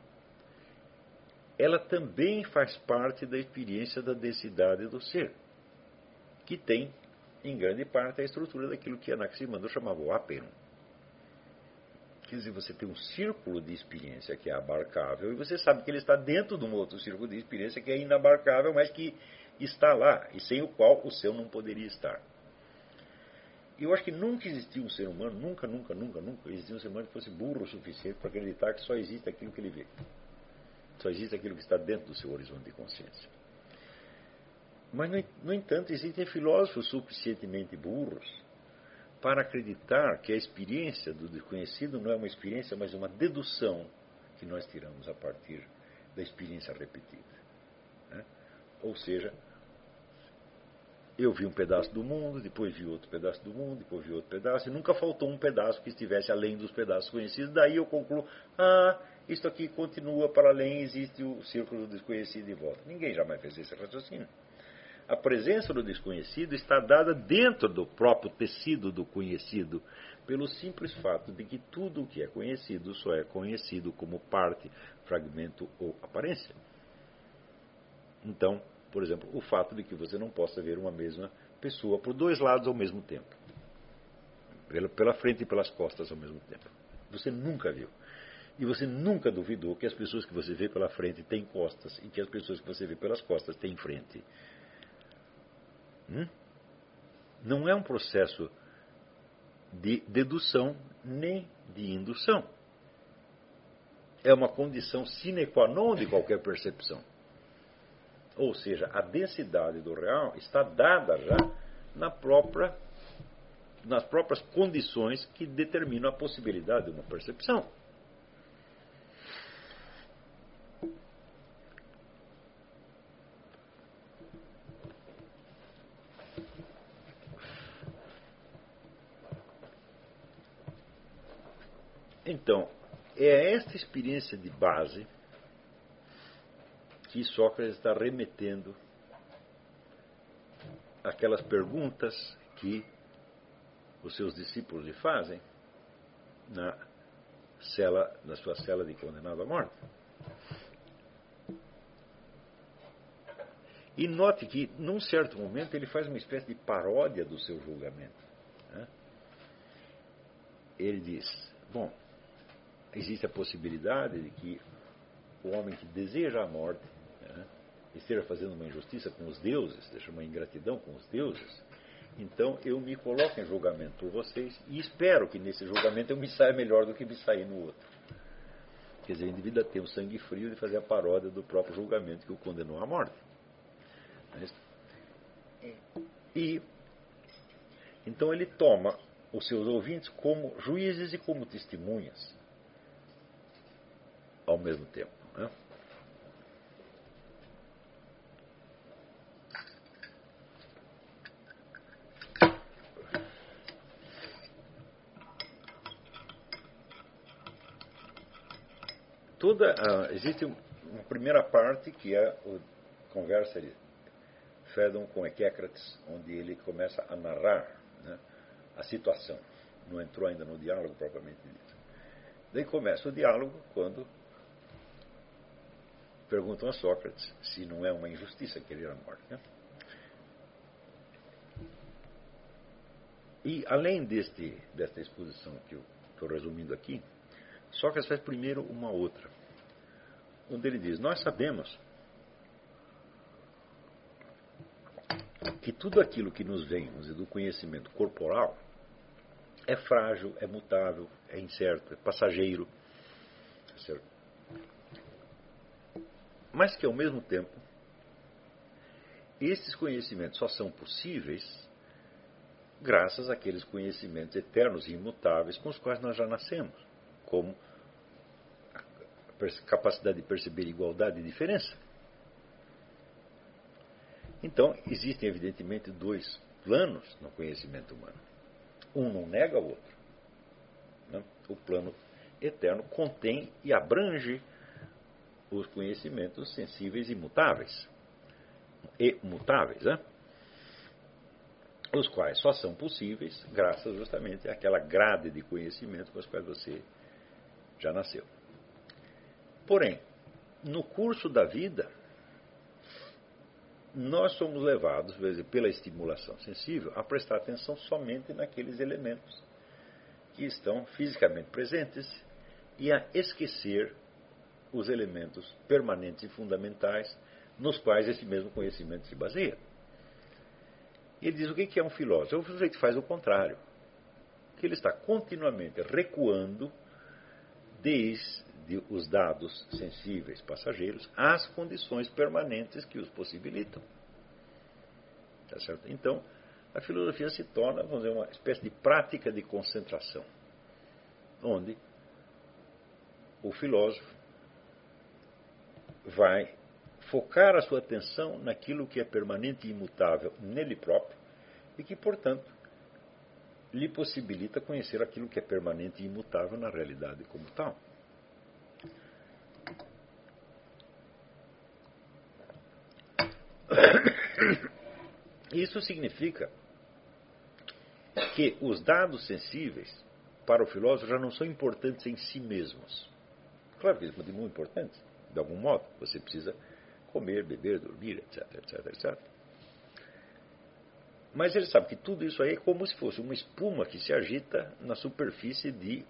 ela também faz parte da experiência da densidade do ser, que tem, em grande parte, a estrutura daquilo que Anaximandro chamava o aperum. Quer dizer, você tem um círculo de experiência que é abarcável e você sabe que ele está dentro de um outro círculo de experiência que é inabarcável, mas que está lá e sem o qual o seu não poderia estar. E eu acho que nunca existiu um ser humano, nunca, nunca, nunca, nunca existiu um ser humano que fosse burro o suficiente para acreditar que só existe aquilo que ele vê. Só existe aquilo que está dentro do seu horizonte de consciência. Mas, no entanto, existem filósofos suficientemente burros para acreditar que a experiência do desconhecido não é uma experiência, mas uma dedução que nós tiramos a partir da experiência repetida. Né? Ou seja, eu vi um pedaço do mundo, depois vi outro pedaço do mundo, depois vi outro pedaço, e nunca faltou um pedaço que estivesse além dos pedaços conhecidos. Daí eu concluo, ah, isto aqui continua para além, existe o círculo do desconhecido de volta. Ninguém jamais fez esse raciocínio. A presença do desconhecido está dada dentro do próprio tecido do conhecido, pelo simples fato de que tudo o que é conhecido só é conhecido como parte, fragmento ou aparência. Então, por exemplo, o fato de que você não possa ver uma mesma pessoa por dois lados ao mesmo tempo, pela frente e pelas costas ao mesmo tempo. Você nunca viu. E você nunca duvidou que as pessoas que você vê pela frente têm costas e que as pessoas que você vê pelas costas têm frente. Hum? Não é um processo de dedução nem de indução. É uma condição sine qua non de qualquer percepção. Ou seja, a densidade do real está dada já na própria, nas próprias condições que determinam a possibilidade de uma percepção. Então, é esta experiência de base que Sócrates está remetendo aquelas perguntas que os seus discípulos lhe fazem na, cela, na sua cela de condenado à morte. E note que, num certo momento, ele faz uma espécie de paródia do seu julgamento. Né? Ele diz, bom, existe a possibilidade de que o homem que deseja a morte, né, esteja fazendo uma injustiça com os deuses, esteja uma ingratidão com os deuses. Então eu me coloco em julgamento por vocês e espero que nesse julgamento eu me saia melhor do que me sair no outro. Quer dizer, o indivíduo tem o sangue frio de fazer a paródia do próprio julgamento que o condenou à morte. E então ele toma os seus ouvintes como juízes e como testemunhas ao mesmo tempo. Né? Toda a, existe uma primeira parte que é a conversa de Fédon com Equécrates, onde ele começa a narrar, né, a situação. Não entrou ainda no diálogo propriamente dito. Daí começa o diálogo quando perguntam a Sócrates se não é uma injustiça querer a morte. Né? E além deste, desta exposição que eu estou resumindo aqui, Sócrates faz primeiro uma outra, onde ele diz, nós sabemos que tudo aquilo que nos vem, vamos dizer, do conhecimento corporal é frágil, é mutável, é incerto, é passageiro, certo? Mas que, ao mesmo tempo, esses conhecimentos só são possíveis graças àqueles conhecimentos eternos e imutáveis com os quais nós já nascemos, como a capacidade de perceber igualdade e diferença. Então, existem, evidentemente, dois planos no conhecimento humano. Um não nega o outro. Né? O plano eterno contém e abrange os conhecimentos sensíveis e mutáveis. E mutáveis. Né? os quais só são possíveis graças justamente àquela grade de conhecimento com os quais você já nasceu. Porém, no curso da vida, nós somos levados, pela estimulação sensível, a prestar atenção somente naqueles elementos que estão fisicamente presentes e a esquecer os elementos permanentes e fundamentais nos quais esse mesmo conhecimento se baseia. E ele diz: o que é um filósofo? O sujeito faz o contrário, que ele está continuamente recuando desde os dados sensíveis passageiros às condições permanentes que os possibilitam. Tá certo? Então, a filosofia se torna, vamos dizer, uma espécie de prática de concentração, onde o filósofo vai focar a sua atenção naquilo que é permanente e imutável nele próprio e que, portanto, lhe possibilita conhecer aquilo que é permanente e imutável na realidade como tal. Isso significa que os dados sensíveis para o filósofo já não são importantes em si mesmos. Claro que eles continuam importantes, de algum modo. Você precisa comer, beber, dormir, etc, etc, etcétera. Mas ele sabe que tudo isso aí é como se fosse uma espuma que se agita na superfície de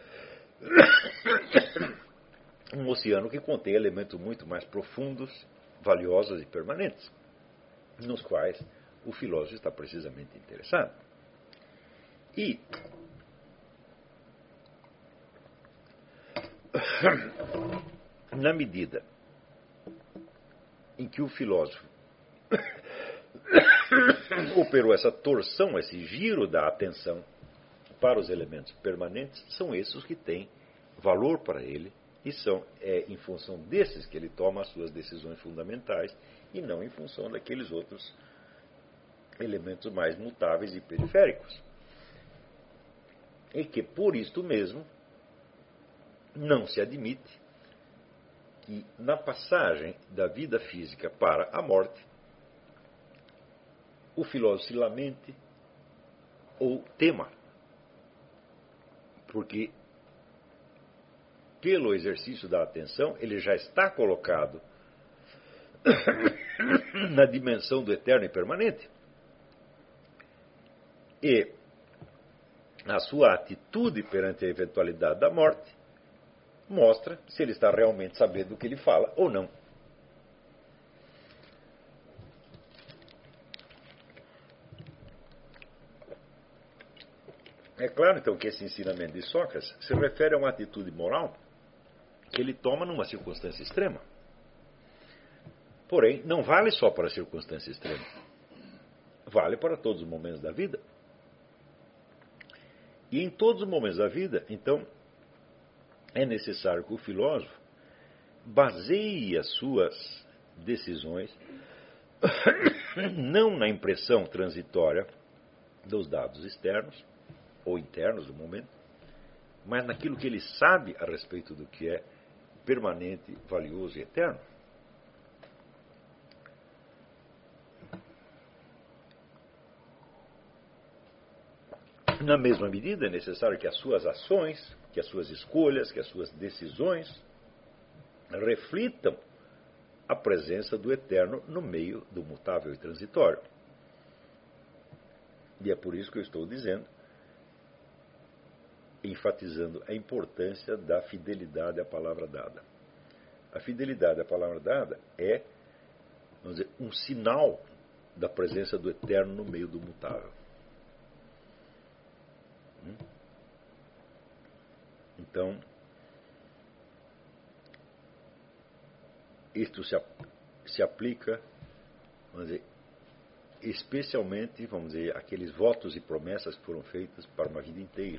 um oceano que contém elementos muito mais profundos, valiosos e permanentes, nos quais o filósofo está precisamente interessado. E na medida em que o filósofo operou essa torção, esse giro da atenção para os elementos permanentes, são esses os que têm valor para ele e são é, em função desses que ele toma as suas decisões fundamentais e não em função daqueles outros elementos mais mutáveis e periféricos. E que, por isto mesmo, não se admite que, na passagem da vida física para a morte, o filósofo se lamente ou tema. Porque, pelo exercício da atenção, ele já está colocado na dimensão do eterno e permanente. E a sua atitude perante a eventualidade da morte mostra se ele está realmente sabendo do que ele fala ou não. É claro, então, que esse ensinamento de Sócrates se refere a uma atitude moral que ele toma numa circunstância extrema. Porém, não vale só para a circunstância extrema. Vale para todos os momentos da vida. E em todos os momentos da vida, então, é necessário que o filósofo baseie as suas decisões não na impressão transitória dos dados externos ou internos do momento, mas naquilo que ele sabe a respeito do que é permanente, valioso e eterno. Na mesma medida, é necessário que as suas ações, que as suas escolhas, que as suas decisões reflitam a presença do eterno no meio do mutável e transitório. E é por isso que eu estou dizendo, enfatizando a importância da fidelidade à palavra dada. A fidelidade à palavra dada é, vamos dizer, um sinal da presença do eterno no meio do mutável. Então, isto se, se aplica, vamos dizer, especialmente, vamos dizer, aqueles votos e promessas que foram feitas para uma vida inteira.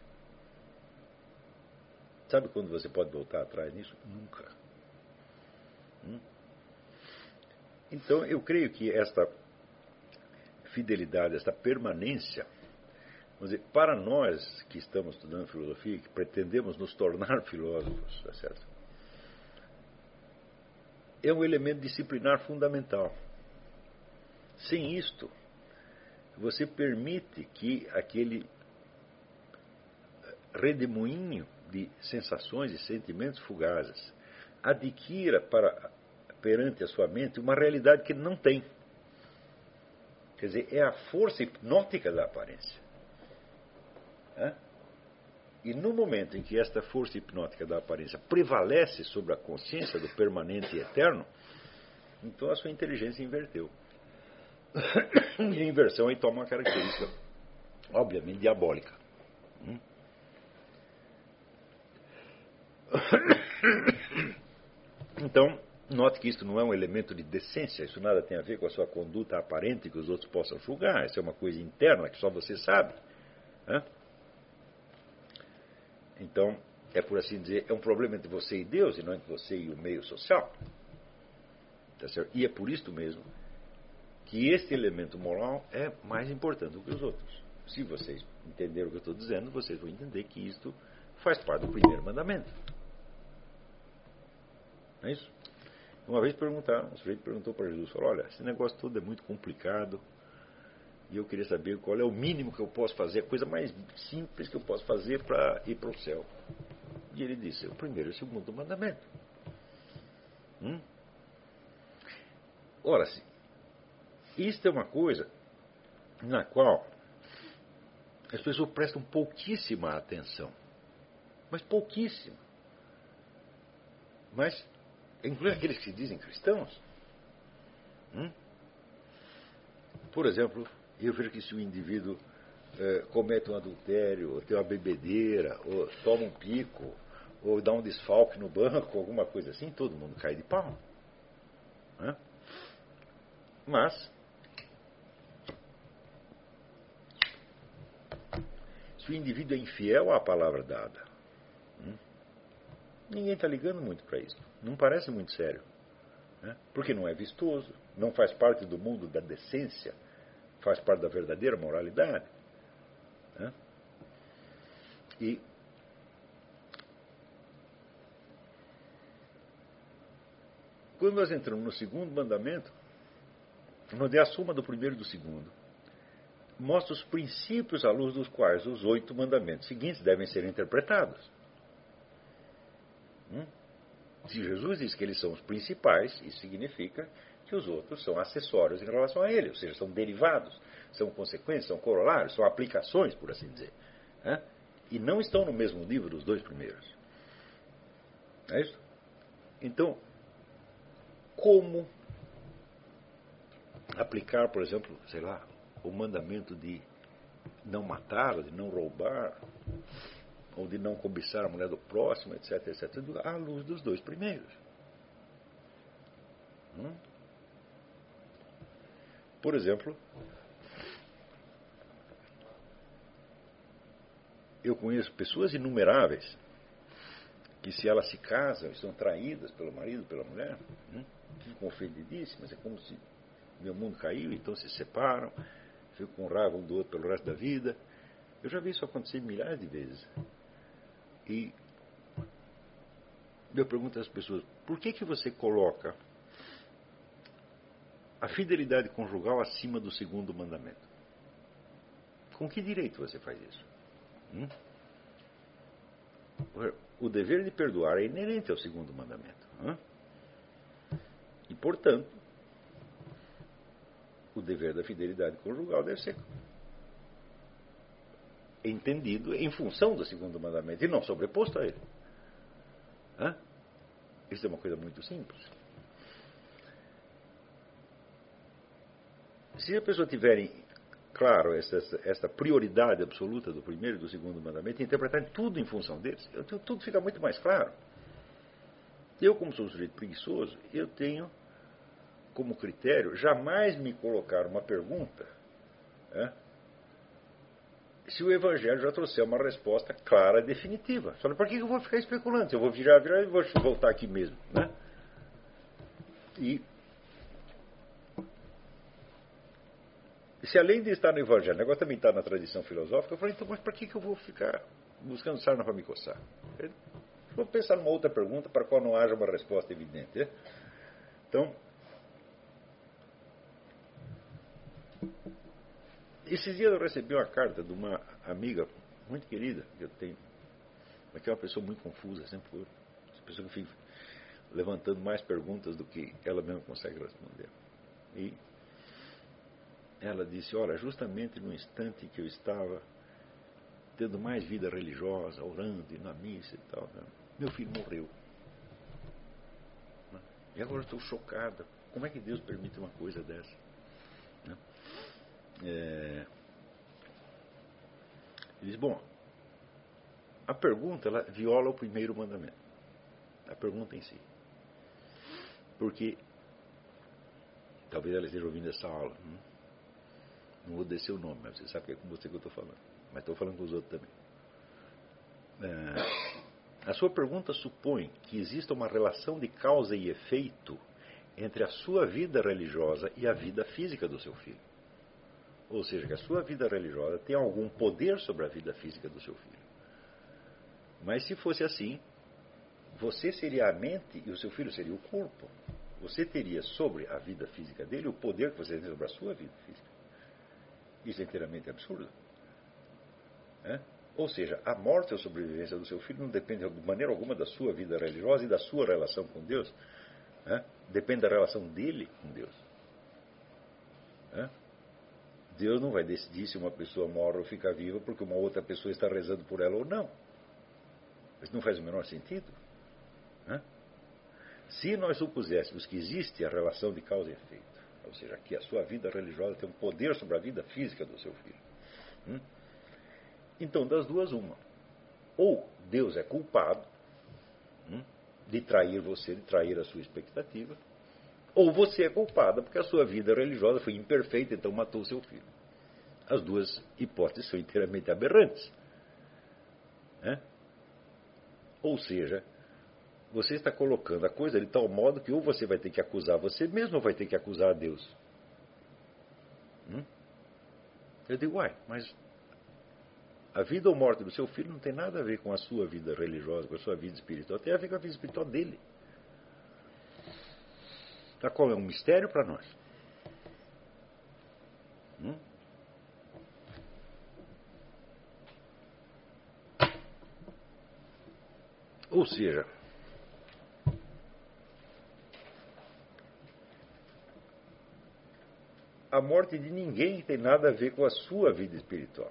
Sabe quando você pode voltar atrás nisso? Nunca. Hum? Então, eu creio que esta fidelidade, esta permanência, vamos dizer, para nós que estamos estudando filosofia, que pretendemos nos tornar filósofos, tá certo? É um elemento disciplinar fundamental. Sem isto, você permite que aquele redemoinho de sensações e sentimentos fugazes adquira para, perante a sua mente uma realidade que ele não tem. Quer dizer, é a força hipnótica da aparência. É? E no momento em que esta força hipnótica da aparência prevalece sobre a consciência do permanente e eterno, então a sua inteligência inverteu. E a inversão aí toma uma característica, obviamente, diabólica. Então, note que isso não é um elemento de decência, isso nada tem a ver com a sua conduta aparente que os outros possam julgar, isso é uma coisa interna que só você sabe. Né? Então, é por assim dizer, é um problema entre você e Deus e não entre você e o meio social. Tá certo? E é por isso mesmo que este elemento moral é mais importante do que os outros. Se vocês entenderam o que eu estou dizendo, vocês vão entender que isto faz parte do primeiro mandamento. Não é isso? Uma vez perguntaram, um sujeito perguntou para Jesus, falou, olha, esse negócio todo é muito complicado e eu queria saber qual é o mínimo que eu posso fazer, a coisa mais simples que eu posso fazer para ir para o céu. E ele disse, o primeiro e o segundo mandamento. Hum? Ora, se isto é uma coisa na qual as pessoas prestam pouquíssima atenção, mas pouquíssima. Mas inclusive aqueles que se dizem cristãos. Hum? Por exemplo, eu vejo que se o indivíduo é, comete um adultério, ou tem uma bebedeira, ou toma um pico, ou dá um desfalque no banco, alguma coisa assim, todo mundo cai de pau. Hã? Mas, se o indivíduo é infiel à palavra dada, hum? ninguém está ligando muito para isso. Não parece muito sério. Né? Porque não é vistoso, não faz parte do mundo da decência, faz parte da verdadeira moralidade. Né? E quando nós entramos no segundo mandamento, onde é a soma do primeiro e do segundo, mostra os princípios à luz dos quais os oito mandamentos seguintes devem ser interpretados. Hum? Se Jesus diz que eles são os principais, isso significa que os outros são acessórios em relação a ele, ou seja, são derivados, são consequências, são corolários, são aplicações, por assim dizer. Né? E não estão no mesmo nível dos dois primeiros. É isso? Então, como aplicar, por exemplo, sei lá, o mandamento de não matar, de não roubar, ou de não cobiçar a mulher do próximo, etc, etcétera, à luz dos dois primeiros. Hum? Por exemplo, eu conheço pessoas inumeráveis que, se elas se casam e são traídas pelo marido, pela mulher, hum, ficam ofendidíssimas, é como se meu mundo caiu, então se separam, ficam com raiva um do outro pelo resto da vida. Eu já vi isso acontecer milhares de vezes. E eu pergunto às pessoas, por que que você coloca a fidelidade conjugal acima do segundo mandamento? Com que direito você faz isso? Hum? O dever de perdoar é inerente ao segundo mandamento. Hum? E, portanto, o dever da fidelidade conjugal deve ser entendido em função do segundo mandamento e não sobreposto a ele. Hã? Isso é uma coisa muito simples. Se a pessoa tiver, claro, essa, essa prioridade absoluta do primeiro e do segundo mandamento, e interpretar tudo em função deles, tudo fica muito mais claro. Eu, como sou um sujeito preguiçoso, eu tenho como critério jamais me colocar uma pergunta, né, se o Evangelho já trouxer uma resposta clara e definitiva. Só por que eu vou ficar especulando? Se eu vou virar, virar e vou voltar aqui mesmo. Né? E se além de estar no Evangelho, o negócio também está na tradição filosófica, eu falei, então, mas por que eu vou ficar buscando sarna para me coçar? Eu vou pensar numa outra pergunta para a qual não haja uma resposta evidente. Né? Então, Esses dias eu recebi uma carta de uma amiga muito querida que eu tenho, mas que é uma pessoa muito confusa, sempre foi. Uma pessoa que fica levantando mais perguntas do que ela mesma consegue responder. E ela disse, olha, justamente no instante que eu estava tendo mais vida religiosa, orando e na missa e tal, né, meu filho morreu. E agora eu estou chocada. Como é que Deus permite uma coisa dessa? Né? É... Ele diz, bom, a pergunta ela viola o primeiro mandamento. A pergunta em si. Porque, talvez ela esteja ouvindo essa aula, né? Não vou descer o nome, mas você sabe que é com você que eu estou falando. Mas estou falando com os outros também. É... A sua pergunta supõe que exista uma relação de causa e efeito entre a sua vida religiosa e a vida física do seu filho. Ou seja, que a sua vida religiosa tem algum poder sobre a vida física do seu filho. Mas se fosse assim, você seria a mente e o seu filho seria o corpo. Você teria sobre a vida física dele o poder que você tem sobre a sua vida física. Isso é inteiramente absurdo. É? Ou seja, a morte ou a sobrevivência do seu filho não depende de maneira alguma da sua vida religiosa e da sua relação com Deus. É? Depende da relação dele com Deus. É? Deus não vai decidir se uma pessoa morre ou fica viva porque uma outra pessoa está rezando por ela ou não. Isso não faz o menor sentido. É? Se nós supuséssemos que existe a relação de causa e efeito, ou seja, que a sua vida religiosa tem um poder sobre a vida física do seu filho, hum? Então, das duas, uma. Ou Deus é culpado hum, de trair você, de trair a sua expectativa, ou você é culpada porque a sua vida religiosa foi imperfeita, então matou o seu filho. As duas hipóteses são inteiramente aberrantes. É? Ou seja, você está colocando a coisa de tal modo que ou você vai ter que acusar você mesmo ou vai ter que acusar a Deus. Hum? Eu digo, uai, mas a vida ou morte do seu filho não tem nada a ver com a sua vida religiosa, com a sua vida espiritual, tem a ver com a vida espiritual dele. Tá, qual é um mistério para nós? Hum? Ou seja, a morte de ninguém tem nada a ver com a sua vida espiritual.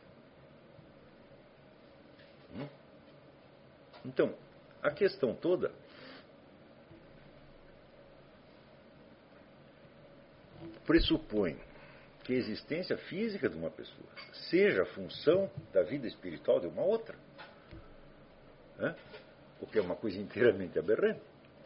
Hum? Então, a questão toda pressupõe que a existência física de uma pessoa seja função da vida espiritual de uma outra. Né? O que é uma coisa inteiramente aberrante.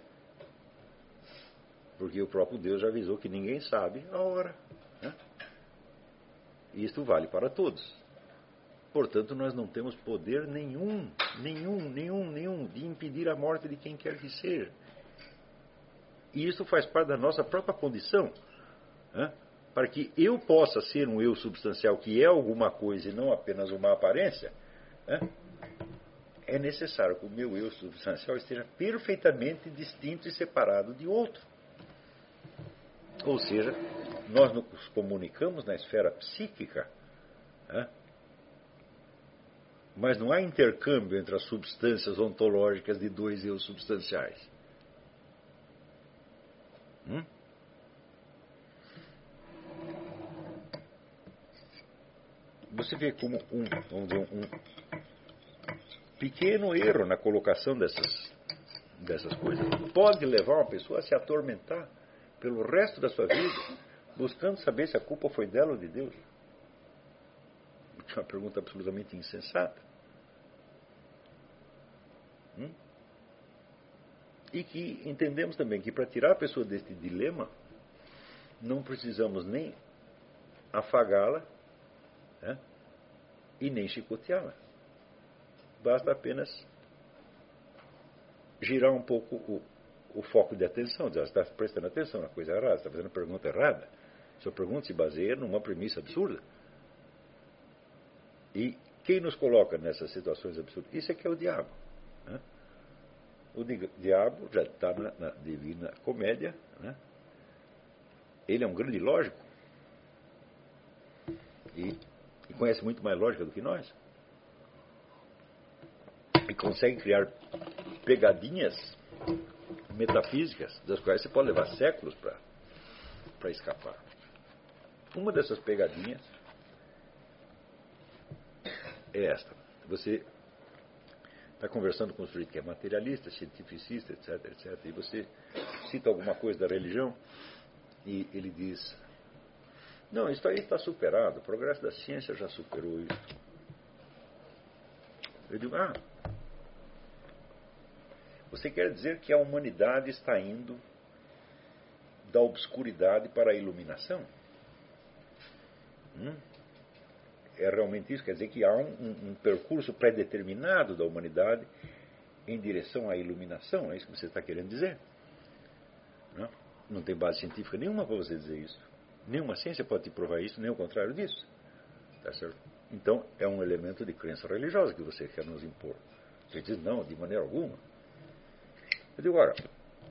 Porque o próprio Deus já avisou que ninguém sabe a hora. Né? E isto vale para todos. Portanto, nós não temos poder nenhum, nenhum, nenhum, nenhum de impedir a morte de quem quer que seja. E isso faz parte da nossa própria condição. Né? Para que eu possa ser um eu substancial que é alguma coisa e não apenas uma aparência, né? É necessário que o meu eu substancial esteja perfeitamente distinto e separado de outro. Ou seja, nós nos comunicamos na esfera psíquica, né? Mas não há intercâmbio entre as substâncias ontológicas de dois eu substanciais. Hum? Você vê como um, vamos dizer, um pequeno erro na colocação dessas, dessas coisas pode levar uma pessoa a se atormentar pelo resto da sua vida, buscando saber se a culpa foi dela ou de Deus. É uma pergunta absolutamente insensata. Hum? E que entendemos também que para tirar a pessoa deste dilema, não precisamos nem afagá-la, né? E nem chicoteá-la. Basta apenas girar um pouco o, o foco de atenção. Dizer, você está prestando atenção na coisa errada, você está fazendo a pergunta errada. Sua pergunta se baseia numa premissa absurda. E quem nos coloca nessas situações absurdas? Isso é que é o diabo. Né? O di- diabo já está na, na Divina Comédia. Né? Ele é um grande lógico. E e, e conhece muito mais lógica do que nós. E consegue criar pegadinhas metafísicas, das quais você pode levar séculos para escapar. Uma dessas pegadinhas é esta. Você está conversando com um sujeito que é materialista, cientificista, etc, etc, e você cita alguma coisa da religião e ele diz: não, isso aí está superado, o progresso da ciência já superou isso. Eu digo: ah, você quer dizer que a humanidade está indo da obscuridade para a iluminação? Hum? É realmente isso? Quer dizer que há um, um, um percurso pré-determinado da humanidade em direção à iluminação? É isso que você está querendo dizer? Não, não tem base científica nenhuma para você dizer isso. Nenhuma ciência pode te provar isso, nem o contrário disso. Tá certo? Então, é um elemento de crença religiosa que você quer nos impor. Você diz: não, de maneira alguma. Eu digo: ora,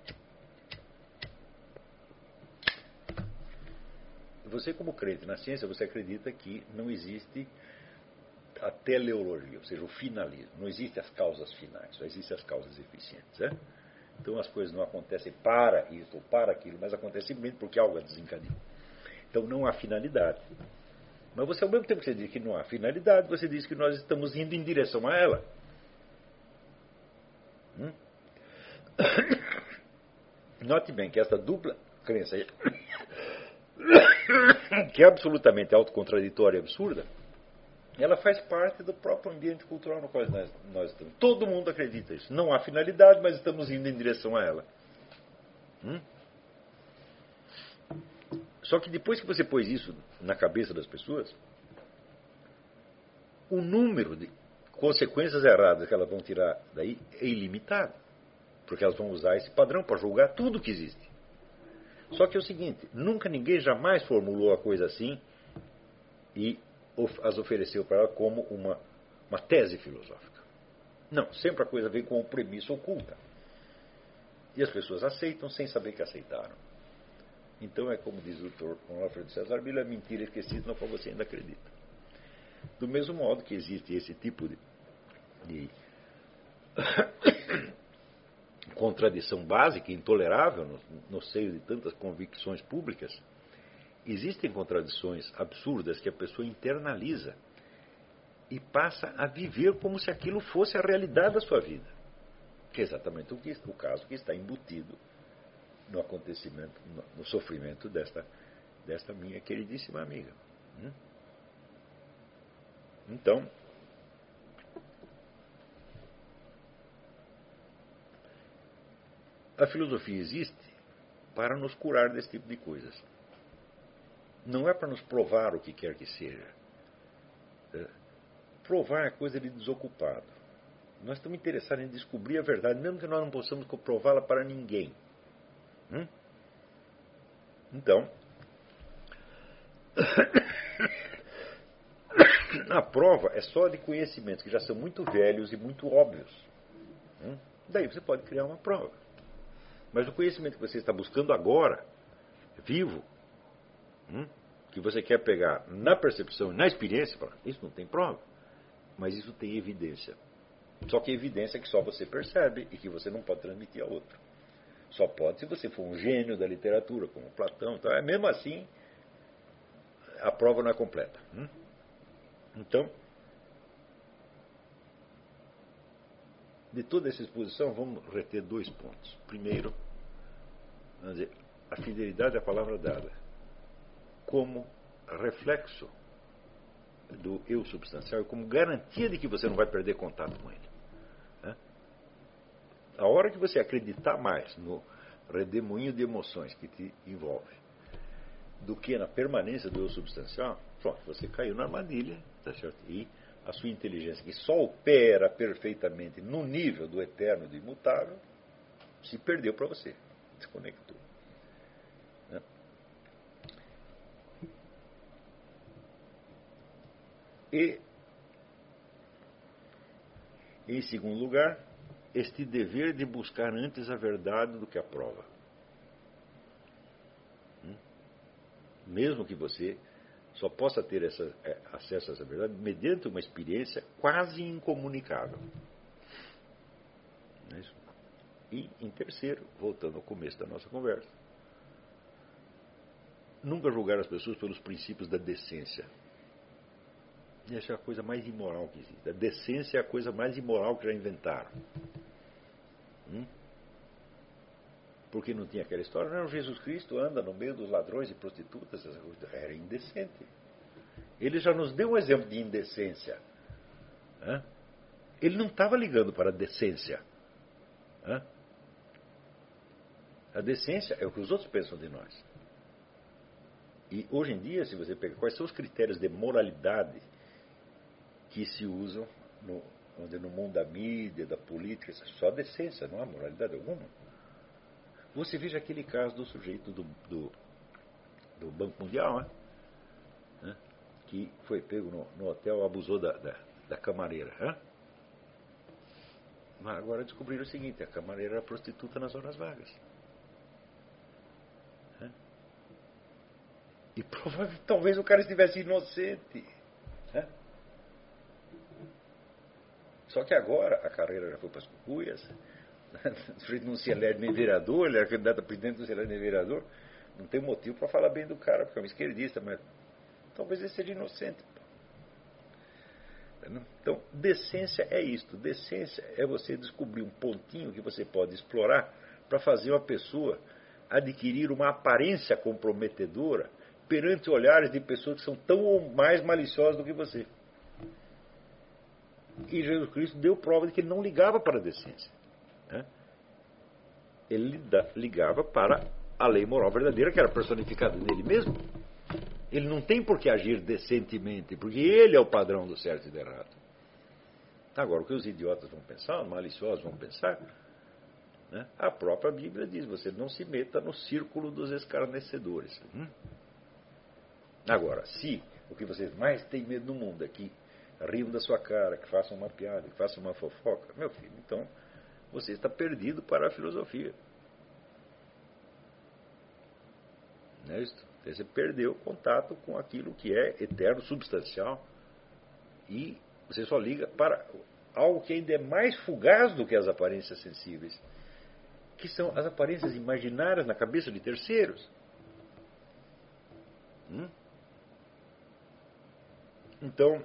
você como crente na ciência, você acredita que não existe a teleologia, ou seja, o finalismo. Não existem as causas finais, só existem as causas eficientes. É? Então as coisas não acontecem para isso ou para aquilo, mas acontecem simplesmente porque algo a desencadeou. Então não há finalidade. Mas você, ao mesmo tempo que você diz que não há finalidade, você diz que nós estamos indo em direção a ela. Hum? Note bem que esta dupla crença, que é absolutamente autocontraditória e absurda, ela faz parte do próprio ambiente cultural no qual nós, nós estamos. Todo mundo acredita nisso. Não há finalidade, mas estamos indo em direção a ela. Hum? Só que depois que você pôs isso na cabeça das pessoas, o número de consequências erradas que elas vão tirar daí é ilimitado. Porque elas vão usar esse padrão para julgar tudo que existe. Só que é o seguinte: nunca ninguém jamais formulou a coisa assim e as ofereceu para ela como uma, uma tese filosófica. Não, sempre a coisa vem com uma premissa oculta. E as pessoas aceitam sem saber que aceitaram. Então é como diz o doutor Alfredo César Miller: mentira esquecida na qual você ainda acredita. Do mesmo modo que existe esse tipo de, de contradição básica, intolerável no, no seio de tantas convicções públicas, existem contradições absurdas que a pessoa internaliza e passa a viver como se aquilo fosse a realidade da sua vida. Que é exatamente o, que, o caso que está embutido no acontecimento, no, no sofrimento desta, desta minha queridíssima amiga. Hum? Então, a filosofia existe para nos curar desse tipo de coisas. Não é para nos provar o que quer que seja. É, provar é coisa de desocupado. Nós estamos interessados em descobrir a verdade, mesmo que nós não possamos comprová-la para ninguém. Hum? Então, a prova é só de conhecimentos que já são muito velhos e muito óbvios. Hum? Daí você pode criar uma prova. Mas o conhecimento que você está buscando agora, vivo, hum, que você quer pegar na percepção, na experiência, isso não tem prova, mas isso tem evidência. Só que evidência que só você percebe e que você não pode transmitir a outro. Só pode se você for um gênio da literatura, como Platão. Então, é mesmo assim, a prova não é completa. Hum? Então, de toda essa exposição, vamos reter dois pontos. Primeiro, vamos dizer, a fidelidade à palavra dada, como reflexo do eu substancial, como garantia de que você não vai perder contato com ele. Né? A hora que você acreditar mais no redemoinho de emoções que te envolve do que na permanência do eu substancial, pronto, você caiu na armadilha, tá certo? E a sua inteligência, que só opera perfeitamente no nível do eterno e do imutável, se perdeu para você, desconectou. Né? E, em segundo lugar, este dever de buscar antes a verdade do que a prova. Hum? Mesmo que você só possa ter essa, é, acesso a essa verdade mediante uma experiência quase incomunicável. Não é isso? E, em terceiro, voltando ao começo da nossa conversa, nunca julgar as pessoas pelos princípios da decência. E essa é a coisa mais imoral que existe. A decência é a coisa mais imoral que já inventaram. Hum? Porque não tinha aquela história. Não, Jesus Cristo anda no meio dos ladrões e prostitutas. Era indecente. Ele já nos deu um exemplo de indecência. Hã? Ele não estava ligando para a decência. Hã? A decência é o que os outros pensam de nós. E hoje em dia, se você pega quais são os critérios de moralidade que se usam no, no mundo da mídia, da política, só a decência, não há moralidade alguma. Você veja aquele caso do sujeito do, do, do Banco Mundial, né? Né? Que foi pego no, no hotel, abusou da, da, da camareira. Né? Mas agora descobriram o seguinte: a camareira era prostituta nas horas vagas. Né? E provavelmente, talvez o cara estivesse inocente. Né? Só que agora a carreira já foi para as cucuias. O sujeito não se elege nem vereador, ele era candidato a presidente, não se elege nem vereador. Não tem motivo para falar bem do cara, porque é um esquerdista, mas talvez ele seja inocente. Então, decência é isto. Decência é você descobrir um pontinho que você pode explorar para fazer uma pessoa adquirir uma aparência comprometedora perante olhares de pessoas que são tão ou mais maliciosas do que você. E Jesus Cristo deu prova de que ele não ligava para a decência. Né? Ele ligava para a lei moral verdadeira, que era personificada nele mesmo. Ele não tem por que agir decentemente, porque ele é o padrão do certo e do errado. Agora, o que os idiotas vão pensar, os maliciosos vão pensar, né? A própria Bíblia diz: você não se meta no círculo dos escarnecedores. Hum? Agora, se o que vocês mais têm medo no mundo é que riam da sua cara, que façam uma piada, que façam uma fofoca, meu filho, então você está perdido para a filosofia. Não é isso? Você perdeu o contato com aquilo que é eterno, substancial, e você só liga para algo que ainda é mais fugaz do que as aparências sensíveis, que são as aparências imaginárias na cabeça de terceiros. Hum? Então,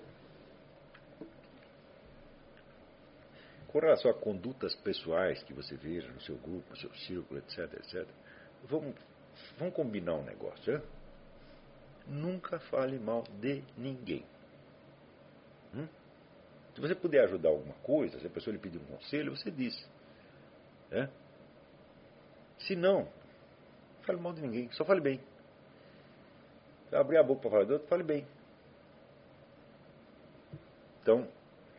com relação a condutas pessoais que você veja no seu grupo, no seu círculo, etc, etcétera, vamos, vamos combinar um negócio. Hein? Nunca fale mal de ninguém. Hum? Se você puder ajudar alguma coisa, se a pessoa lhe pedir um conselho, você diz. É? Se não, não fale mal de ninguém, só fale bem. Se abrir a boca para falar do outro, fale bem. Então,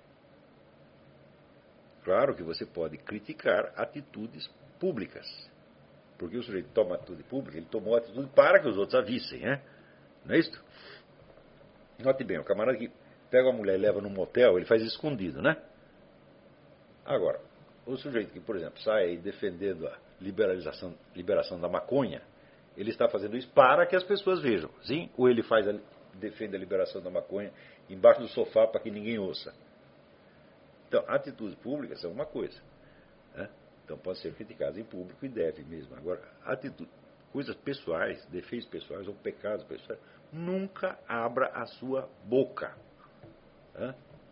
claro que você pode criticar atitudes públicas. Porque o sujeito toma atitude pública, ele tomou atitude para que os outros avissem, né? Não é isso? Note bem, o camarada que pega uma mulher e leva num motel, ele faz isso escondido, né? Agora, o sujeito que, por exemplo, sai aí defendendo a liberalização, liberação da maconha, ele está fazendo isso para que as pessoas vejam, sim? Ou ele faz a, defende a liberação da maconha embaixo do sofá para que ninguém ouça. Então, atitudes públicas são uma coisa, né? Então, pode ser criticado em público e deve mesmo. Agora, atitude, coisas pessoais, defeitos pessoais ou pecados pessoais, nunca abra a sua boca. Né?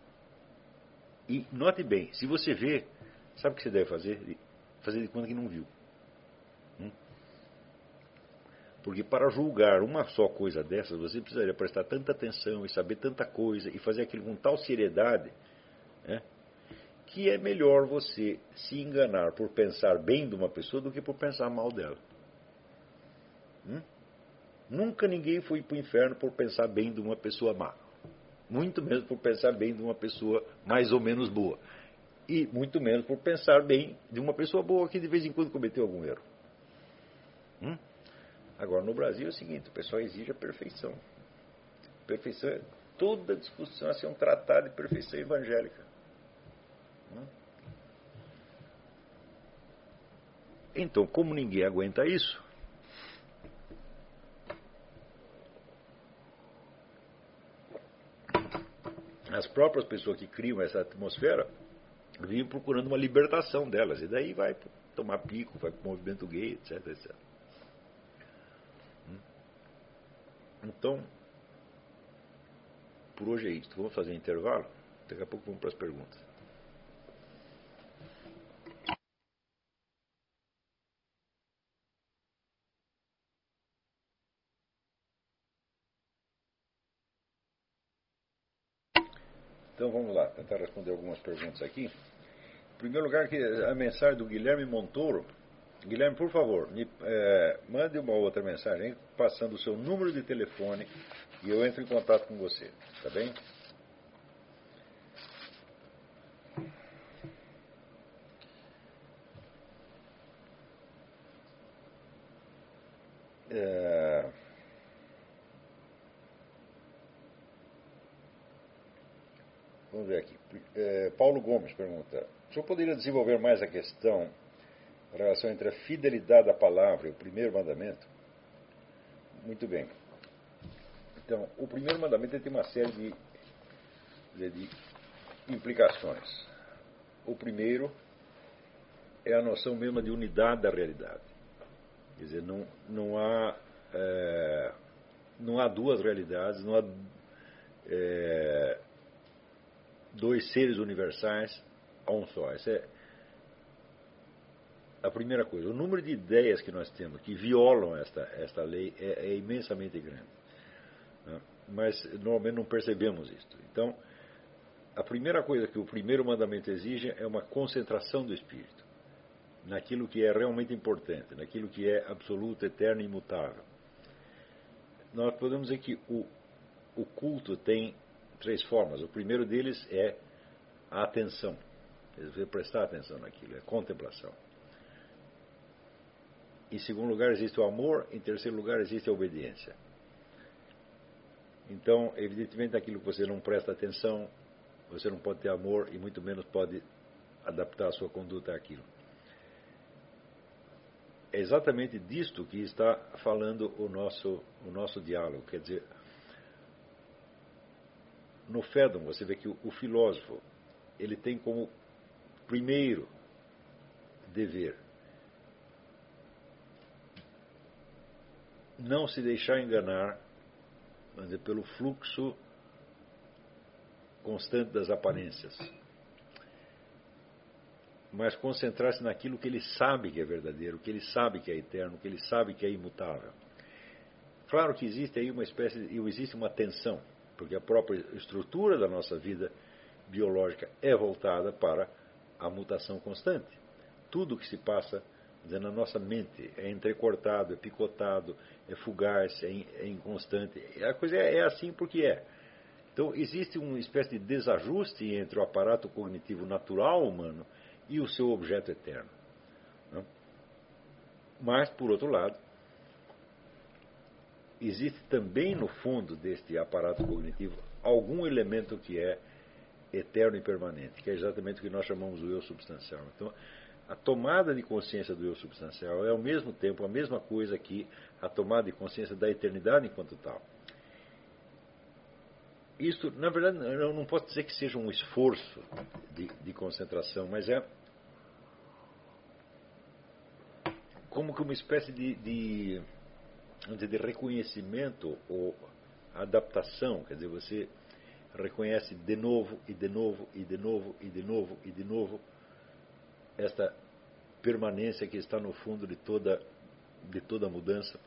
E note bem, se você vê, sabe o que você deve fazer? Fazer de conta que não viu. Hum? Porque para julgar uma só coisa dessas, você precisaria prestar tanta atenção e saber tanta coisa e fazer aquilo com tal seriedade, né? Que é melhor você se enganar por pensar bem de uma pessoa do que por pensar mal dela. Hum? Nunca ninguém foi para o inferno por pensar bem de uma pessoa má. Muito menos por pensar bem de uma pessoa mais ou menos boa. E muito menos por pensar bem de uma pessoa boa que de vez em quando cometeu algum erro. Hum? Agora, no Brasil é o seguinte, o pessoal exige a perfeição. Perfeição, toda discussão é ser um tratado de perfeição evangélica. Então, como ninguém aguenta isso, as próprias pessoas que criam essa atmosfera vivem procurando uma libertação delas. E daí vai tomar pico, vai para o movimento gay, etc, etcétera. Então, por hoje é isso. Vamos fazer um intervalo? Daqui a pouco vamos para as perguntas. Então vamos lá, tentar responder algumas perguntas aqui. Em primeiro lugar, a mensagem do Guilherme Montoro. Guilherme, por favor, me, é, mande uma outra mensagem, passando o seu número de telefone e eu entro em contato com você, tá bem? É... Vamos ver aqui. É, Paulo Gomes pergunta: o senhor poderia desenvolver mais a questão, a relação entre a fidelidade à palavra e o primeiro mandamento? Muito bem. Então, o primeiro mandamento tem uma série de, de, de implicações. O primeiro é a noção mesma de unidade da realidade. Quer dizer, não, não, há, é, não há duas realidades, não há é, dois seres universais, há um só. Essa é a primeira coisa. O número de ideias que nós temos que violam esta, esta lei é, é imensamente grande. Né? Mas normalmente não percebemos isso. Então, a primeira coisa que o primeiro mandamento exige é uma concentração do espírito naquilo que é realmente importante, naquilo que é absoluto, eterno e imutável. Nós podemos dizer que o, o culto tem três formas. O primeiro deles é a atenção. Você prestar atenção naquilo, é contemplação. Em segundo lugar existe o amor, em terceiro lugar existe a obediência. Então, evidentemente, naquilo que você não presta atenção, você não pode ter amor e muito menos pode adaptar a sua conduta àquilo. É exatamente disto que está falando o nosso, o nosso diálogo. Quer dizer, no Fédon você vê que o, o filósofo ele tem como primeiro dever não se deixar enganar, vamos dizer, pelo fluxo constante das aparências, mas concentrar-se naquilo que ele sabe que é verdadeiro, que ele sabe que é eterno, que ele sabe que é imutável. Claro que existe aí uma espécie, existe uma tensão, porque a própria estrutura da nossa vida biológica é voltada para a mutação constante. Tudo que se passa na nossa mente é entrecortado, é picotado, é fugaz, é, é inconstante. A coisa é, é assim porque é. Então existe uma espécie de desajuste entre o aparato cognitivo natural humano e o seu objeto eterno. Não? Mas, por outro lado, existe também no fundo deste aparato cognitivo algum elemento que é eterno e permanente, que é exatamente o que nós chamamos do eu substancial. Então, a tomada de consciência do eu substancial é ao mesmo tempo a mesma coisa que a tomada de consciência da eternidade enquanto tal. Isto, na verdade, eu não posso dizer que seja um esforço de, de concentração, mas é como que uma espécie de, de, de reconhecimento ou adaptação. Quer dizer, você reconhece de novo e de novo e de novo e de novo e de novo esta permanência que está no fundo de toda, de toda mudança.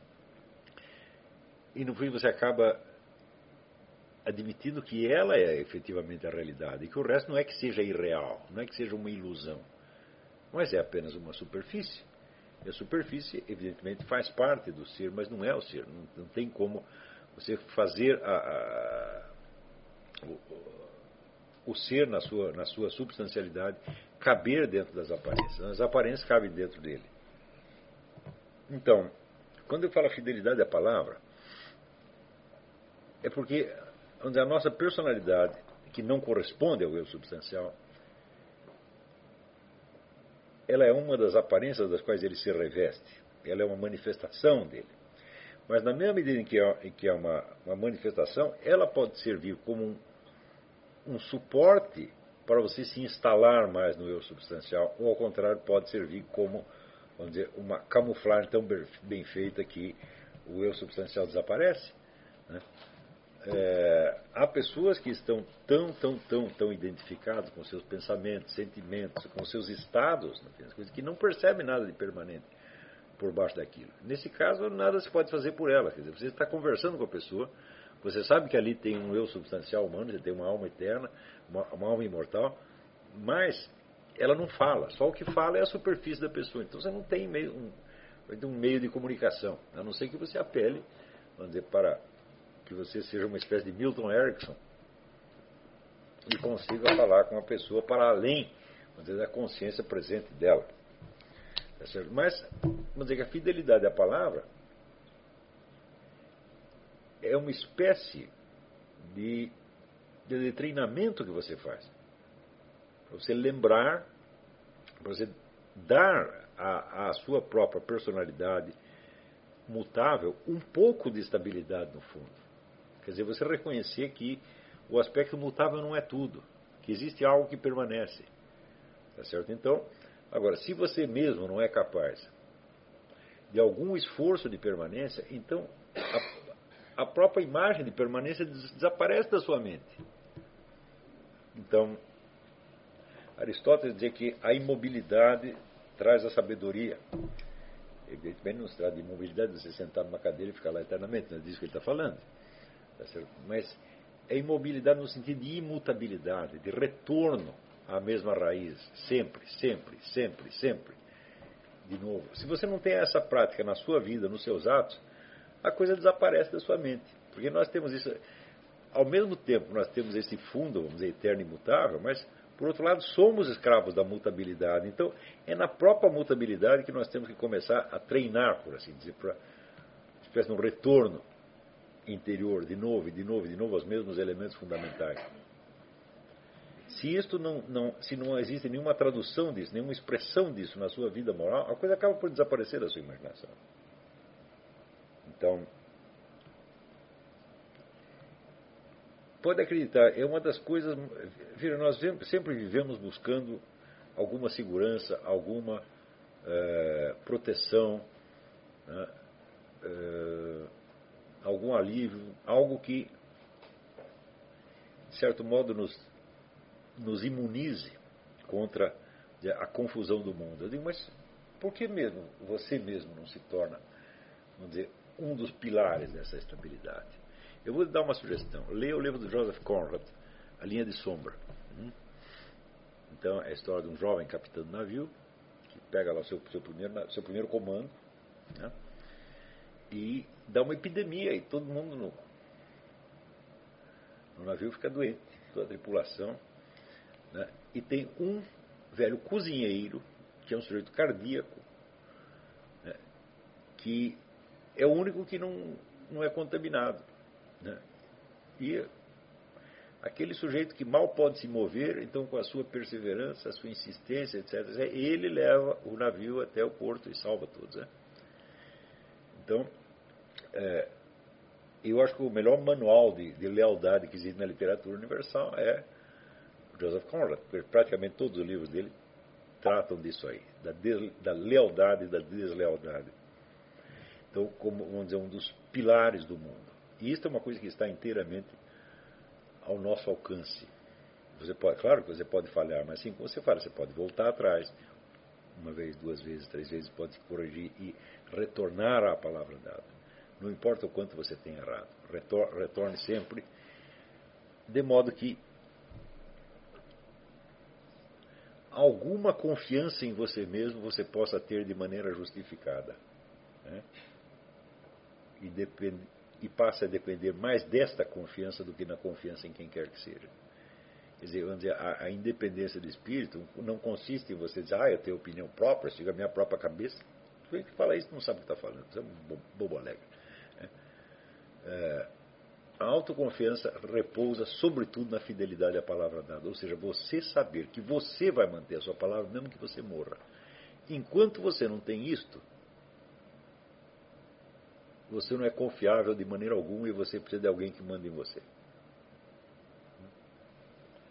E no fim você acaba admitindo que ela é efetivamente a realidade e que o resto não é que seja irreal, não é que seja uma ilusão, mas é apenas uma superfície. E a superfície, evidentemente, faz parte do ser, mas não é o ser. Não, não tem como você fazer a, a, o, o ser na sua, na sua substancialidade caber dentro das aparências. As aparências cabem dentro dele. Então, quando eu falo fidelidade à palavra, é porque onde a nossa personalidade, que não corresponde ao eu substancial, ela é uma das aparências das quais ele se reveste. Ela é uma manifestação dele. Mas na mesma medida em que é, em que é uma, uma manifestação, ela pode servir como um, um suporte para você se instalar mais no eu substancial, ou ao contrário, pode servir como, vamos dizer, uma camuflagem tão bem feita que o eu substancial desaparece. Né? É, há pessoas que estão tão, tão, tão, tão identificadas com seus pensamentos, sentimentos, com seus estados, que não percebem nada de permanente por baixo daquilo. Nesse caso, nada se pode fazer por ela. Quer dizer, você está conversando com a pessoa, você sabe que ali tem um eu substancial humano, você tem uma alma eterna, uma, uma alma imortal, mas ela não fala. Só o que fala é a superfície da pessoa. Então você não tem meio, um, um meio de comunicação, a não ser que você apele, vamos dizer, para que você seja uma espécie de Milton Erickson e consiga falar com a pessoa para além, vamos dizer, da consciência presente dela. Tá certo? Mas, vamos dizer que a fidelidade à palavra é uma espécie de, de treinamento que você faz. Para você lembrar, para você dar à, à sua própria personalidade mutável um pouco de estabilidade no fundo. Quer dizer, você reconhecer que o aspecto mutável não é tudo, que existe algo que permanece. Tá certo? Então, agora, se você mesmo não é capaz de algum esforço de permanência, então a, a própria imagem de permanência des, desaparece da sua mente. Então, Aristóteles dizia que a imobilidade traz a sabedoria. Evidentemente não se trata de imobilidade de você sentar numa cadeira e ficar lá eternamente, não é disso que ele está falando. Tá certo? Mas é imobilidade no sentido de imutabilidade, de retorno à mesma raiz, sempre, sempre, sempre, sempre. De novo, se você não tem essa prática na sua vida, nos seus atos, a coisa desaparece da sua mente. Porque nós temos isso, ao mesmo tempo nós temos esse fundo, vamos dizer, eterno e imutável, mas, por outro lado, somos escravos da mutabilidade. Então, é na própria mutabilidade que nós temos que começar a treinar, por assim dizer, para uma espécie de um retorno interior, de novo, e de novo, e de novo, aos mesmos elementos fundamentais. Se isto não, não, se não existe nenhuma tradução disso, nenhuma expressão disso na sua vida moral, a coisa acaba por desaparecer da sua imaginação. Então, pode acreditar, é uma das coisas. Vira, nós sempre vivemos buscando alguma segurança, alguma é, proteção, né, é, algum alívio, algo que, de certo modo, nos, nos imunize contra a confusão do mundo. Eu digo, mas por que mesmo você mesmo não se torna, vamos dizer, um dos pilares dessa estabilidade? Eu vou lhe dar uma sugestão. Leia o livro do Joseph Conrad, A Linha de Sombra. Então, é a história de um jovem capitão de navio que pega lá o seu, seu, primeiro, seu primeiro comando, né, e dá uma epidemia e todo mundo no, no navio fica doente, toda a tripulação. Né, e tem um velho cozinheiro, que é um sujeito cardíaco, né, que é o único que não, não é contaminado. Né? E aquele sujeito que mal pode se mover, então com a sua perseverança, a sua insistência, etcétera, ele leva o navio até o porto e salva todos. Né? Então, é, eu acho que o melhor manual de, de lealdade que existe na literatura universal é Joseph Conrad, porque praticamente todos os livros dele tratam disso aí, da, des, da lealdade e da deslealdade. Então, como, vamos dizer, um dos pilares do mundo. E isso é uma coisa que está inteiramente ao nosso alcance. Você pode, claro que você pode falhar, mas assim como você fala, você pode voltar atrás, uma vez, duas vezes, três vezes, pode corrigir e retornar à palavra dada. Não importa o quanto você tenha errado, retor, retorne sempre, de modo que alguma confiança em você mesmo você possa ter de maneira justificada. Né? E, depende, e passe a depender mais desta confiança do que na confiança em quem quer que seja. Quer dizer, vamos dizer, a, a independência do espírito não consiste em você dizer, ah, eu tenho opinião própria, sigo a minha própria cabeça. Quem fala isso não sabe o que está falando, isso é um bobo alegre. É, é, a autoconfiança repousa sobretudo na fidelidade à palavra dada, ou seja, você saber que você vai manter a sua palavra mesmo que você morra. Enquanto você não tem isto, você não é confiável de maneira alguma e você precisa de alguém que mande em você.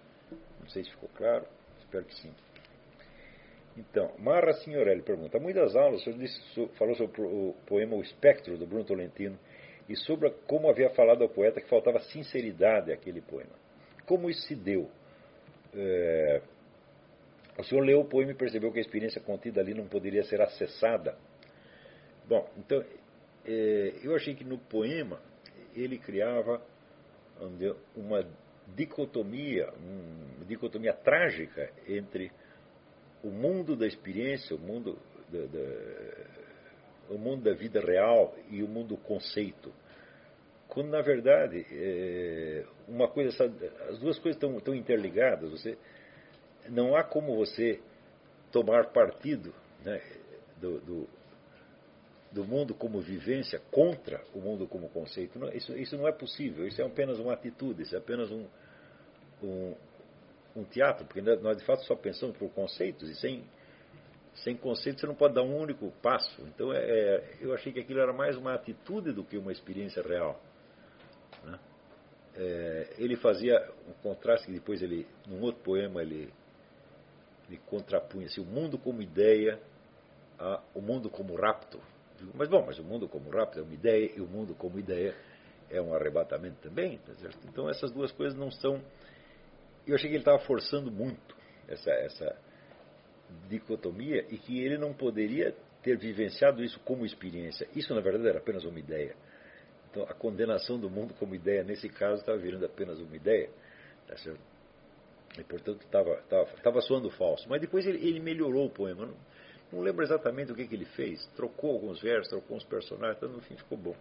Não sei se ficou claro, espero que sim. Então, Marra Signorelli pergunta: há muitas aulas o senhor disse, falou sobre o poema O Espectro, do Bruno Tolentino, e sobre como havia falado ao poeta que faltava sinceridade àquele poema. Como isso se deu? É, o senhor leu o poema e percebeu que a experiência contida ali não poderia ser acessada? Bom, então, é, eu achei que no poema ele criava uma dicotomia, uma dicotomia trágica entre o mundo da experiência, o mundo da, da, o mundo da vida real e o mundo do conceito. Quando, na verdade, é, uma coisa, as duas coisas estão, estão interligadas. Você, não há como você tomar partido, né, do, do, do mundo como vivência contra o mundo como conceito. Não, isso, isso não é possível. Isso é apenas uma atitude, isso é apenas um, um um teatro, porque nós de fato só pensamos por conceitos, e sem, sem conceitos você não pode dar um único passo. Então é, é, eu achei que aquilo era mais uma atitude do que uma experiência real, né? É, ele fazia um contraste que depois ele, num outro poema, ele, ele contrapunha assim, o mundo como ideia ao mundo como rapto. Mas bom, mas o mundo como rapto é uma ideia, e o mundo como ideia é um arrebatamento também, tá certo? Então essas duas coisas não são. Eu achei que ele estava forçando muito essa, essa dicotomia e que ele não poderia ter vivenciado isso como experiência. Isso, na verdade, era apenas uma ideia. Então, a condenação do mundo como ideia, nesse caso, estava virando apenas uma ideia. Tá certo? E, portanto, estava, estava, estava soando falso. Mas depois ele, ele melhorou o poema. Não, não lembro exatamente o que, que ele fez. Trocou alguns versos, trocou uns personagens, então, no fim ficou bom.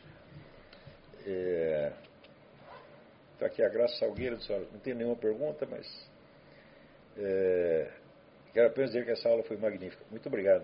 É... Está aqui a Graça Salgueiro, não tem nenhuma pergunta, mas é, quero apenas dizer que essa aula foi magnífica. Muito obrigado.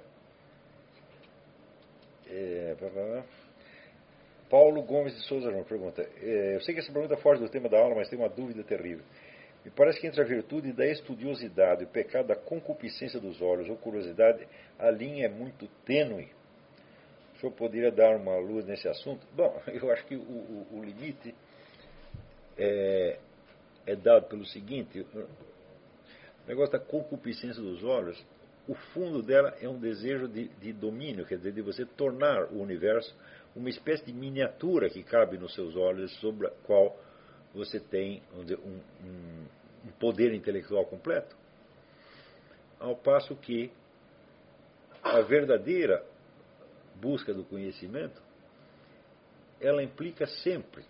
É, Paulo Gomes de Souza pergunta: é, eu sei que essa pergunta foge do tema da aula, mas tenho uma dúvida terrível. Me parece que entre a virtude da estudiosidade e o pecado da concupiscência dos olhos ou curiosidade, a linha é muito tênue. O senhor poderia dar uma luz nesse assunto? Bom, eu acho que o, o, o limite É, é dado pelo seguinte: o negócio da concupiscência dos olhos, o fundo dela é um desejo de, de domínio, quer dizer, de você tornar o universo uma espécie de miniatura que cabe nos seus olhos, sobre a qual você tem dizer, um, um, um poder intelectual completo. Ao passo que a verdadeira busca do conhecimento, ela implica sempre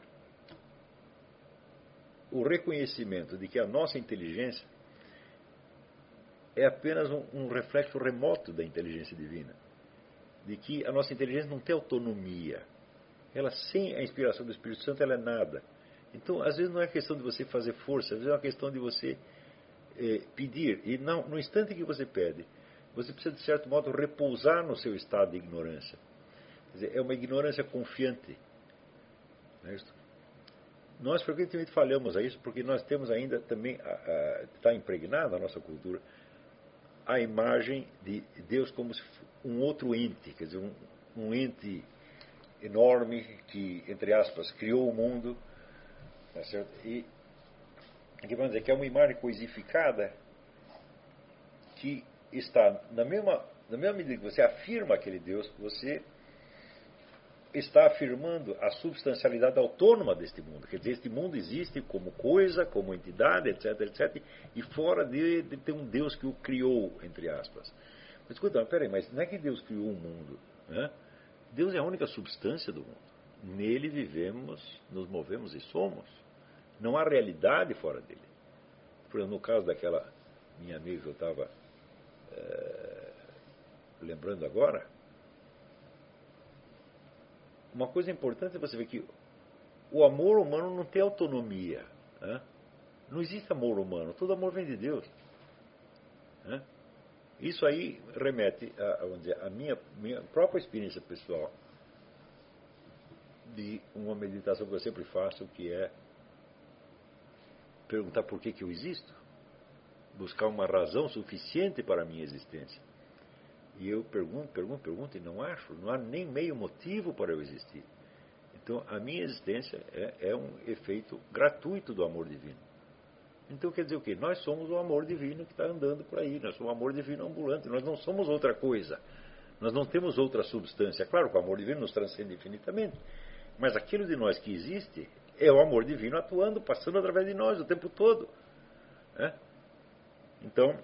o reconhecimento de que a nossa inteligência é apenas um, um reflexo remoto da inteligência divina, de que a nossa inteligência não tem autonomia, ela sem a inspiração do Espírito Santo ela é nada. Então às vezes não é questão de você fazer força, às vezes é uma questão de você eh, pedir, e não, no instante que você pede, você precisa de certo modo repousar no seu estado de ignorância. Quer dizer, é uma ignorância confiante, não é isso? Nós frequentemente falhamos a isso porque nós temos ainda também, está impregnada a nossa cultura, a imagem de Deus como se um outro ente, quer dizer, um, um ente enorme que, entre aspas, criou o mundo, tá certo? E que vamos dizer que é uma imagem coisificada que está na mesma, na mesma medida que você afirma aquele Deus, você está afirmando a substancialidade autônoma deste mundo. Quer dizer, este mundo existe como coisa, como entidade, etc, etcétera. E fora dele de, tem um Deus que o criou, entre aspas. Mas escuta, mas peraí, mas não é que Deus criou o mundo, né? Deus é a única substância do mundo. Nele vivemos, nos movemos e somos. Não há realidade fora dele. Por exemplo, no caso daquela minha amiga que eu estava é, lembrando agora, uma coisa importante é você ver que o amor humano não tem autonomia, né? Não existe amor humano, todo amor vem de Deus, né? Isso aí remete a, a, vamos dizer, a minha, minha própria experiência pessoal de uma meditação que eu sempre faço, que é perguntar por que que eu existo, buscar uma razão suficiente para a minha existência. E eu pergunto, pergunto, pergunto e não acho, não há nem meio motivo para eu existir. Então a minha existência é, é um efeito gratuito do amor divino. Então quer dizer o quê? Nós somos o amor divino que está andando por aí, nós somos o amor divino ambulante, nós não somos outra coisa, nós não temos outra substância. Claro que o amor divino nos transcende infinitamente, mas aquilo de nós que existe é o amor divino atuando, passando através de nós o tempo todo. Né? Então,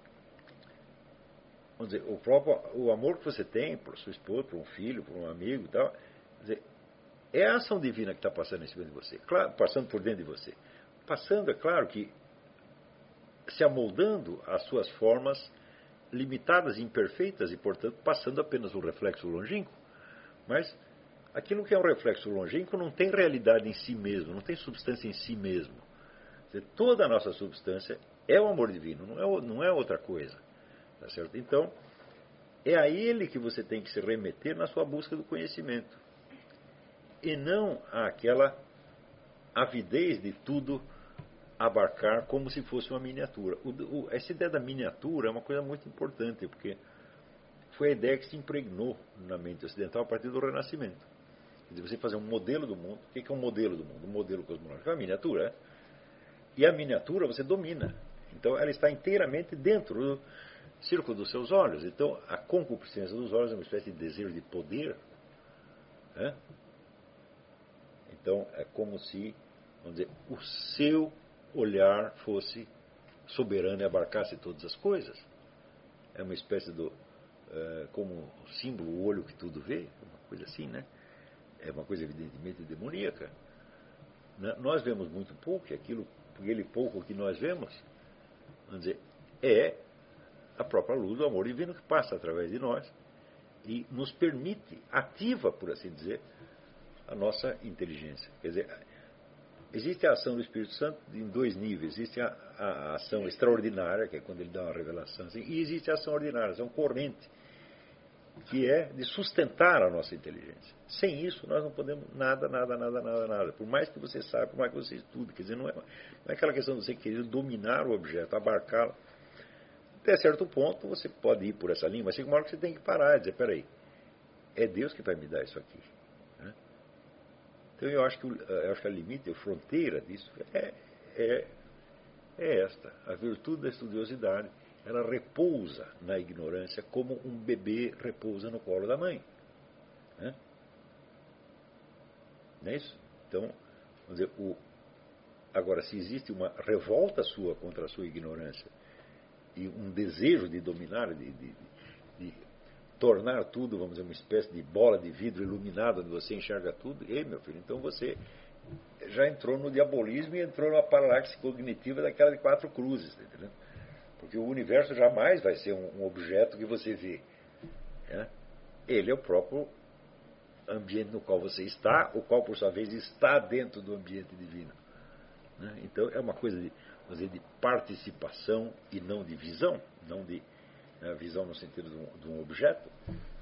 vamos dizer, o próprio o amor que você tem por sua esposa, por um filho, por um amigo e tal, dizer, é a ação divina que está passando em cima de você, claro, passando por dentro de você. Passando, é claro que se amoldando às suas formas limitadas e imperfeitas e, portanto, passando apenas um reflexo longínquo. Mas aquilo que é um reflexo longínquo não tem realidade em si mesmo, não tem substância em si mesmo. Quer dizer, toda a nossa substância é o amor divino, não é, não é outra coisa. Tá certo? Então, é a ele que você tem que se remeter na sua busca do conhecimento. E não àquela avidez de tudo abarcar como se fosse uma miniatura. O, o, essa ideia da miniatura é uma coisa muito importante, porque foi a ideia que se impregnou na mente ocidental a partir do Renascimento. Quer dizer, você fazer um modelo do mundo. O que é um modelo do mundo? Um modelo cosmológico é uma miniatura. É? E a miniatura você domina. Então ela está inteiramente dentro do círculo dos seus olhos. Então a concupiscência dos olhos é uma espécie de desejo de poder. É? Então é como se, vamos dizer, o seu olhar fosse soberano e abarcasse todas as coisas. É uma espécie do, é, como símbolo, o olho que tudo vê, uma coisa assim, né? É uma coisa evidentemente demoníaca. Nós vemos muito pouco, e aquilo, aquele pouco que nós vemos, vamos dizer, é a própria luz do amor divino que passa através de nós e nos permite, ativa, por assim dizer, a nossa inteligência. Quer dizer, existe a ação do Espírito Santo em dois níveis. Existe a, a ação extraordinária, que é quando ele dá uma revelação, assim, e existe a ação ordinária, a ação corrente, que é de sustentar a nossa inteligência. Sem isso, nós não podemos nada, nada, nada, nada, nada. Por mais que você saiba, por mais que você estude. Quer dizer, não é, não é aquela questão de você querer dominar o objeto, abarcá-lo. Até certo ponto, você pode ir por essa linha, mas chega uma hora que você tem que parar e dizer, peraí, é Deus que vai me dar isso aqui. Né? Então, eu acho que, eu acho que a limite, a fronteira disso é, é, é esta. A virtude da estudiosidade, ela repousa na ignorância como um bebê repousa no colo da mãe. Né? Não é isso? Então, vamos dizer, o, agora, se existe uma revolta sua contra a sua ignorância e um desejo de dominar, de, de, de tornar tudo, vamos dizer, uma espécie de bola de vidro iluminada onde você enxerga tudo, ei, meu filho, então você já entrou no diabolismo e entrou numa paralaxe cognitiva daquela de quatro cruzes, tá entendendo? Porque o universo jamais vai ser um, um objeto que você vê. Né? Ele é o próprio ambiente no qual você está, o qual, por sua vez, está dentro do ambiente divino. Né? Então, é uma coisa de, vamos dizer, de participação e não de visão, não de né, visão no sentido de um, de um objeto.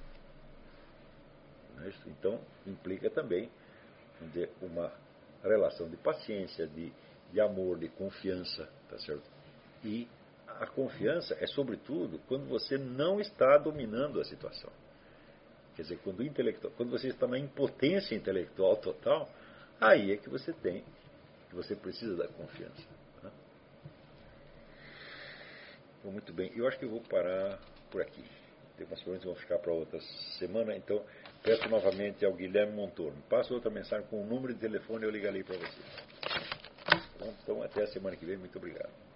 Né? Então, implica também, vamos dizer, uma relação de paciência, de, de amor, de confiança, tá certo? E a confiança é, sobretudo, quando você não está dominando a situação. Quer dizer, quando, o intelectual, quando você está na impotência intelectual total, aí é que você tem, que você precisa da confiança. Né? Então, muito bem. Eu acho que eu vou parar por aqui. Tem umas perguntas que vão ficar para outra semana, então peço novamente ao Guilherme Montorno. Passo outra mensagem com o número de telefone e eu ligarei para você. Então, até a semana que vem. Muito obrigado.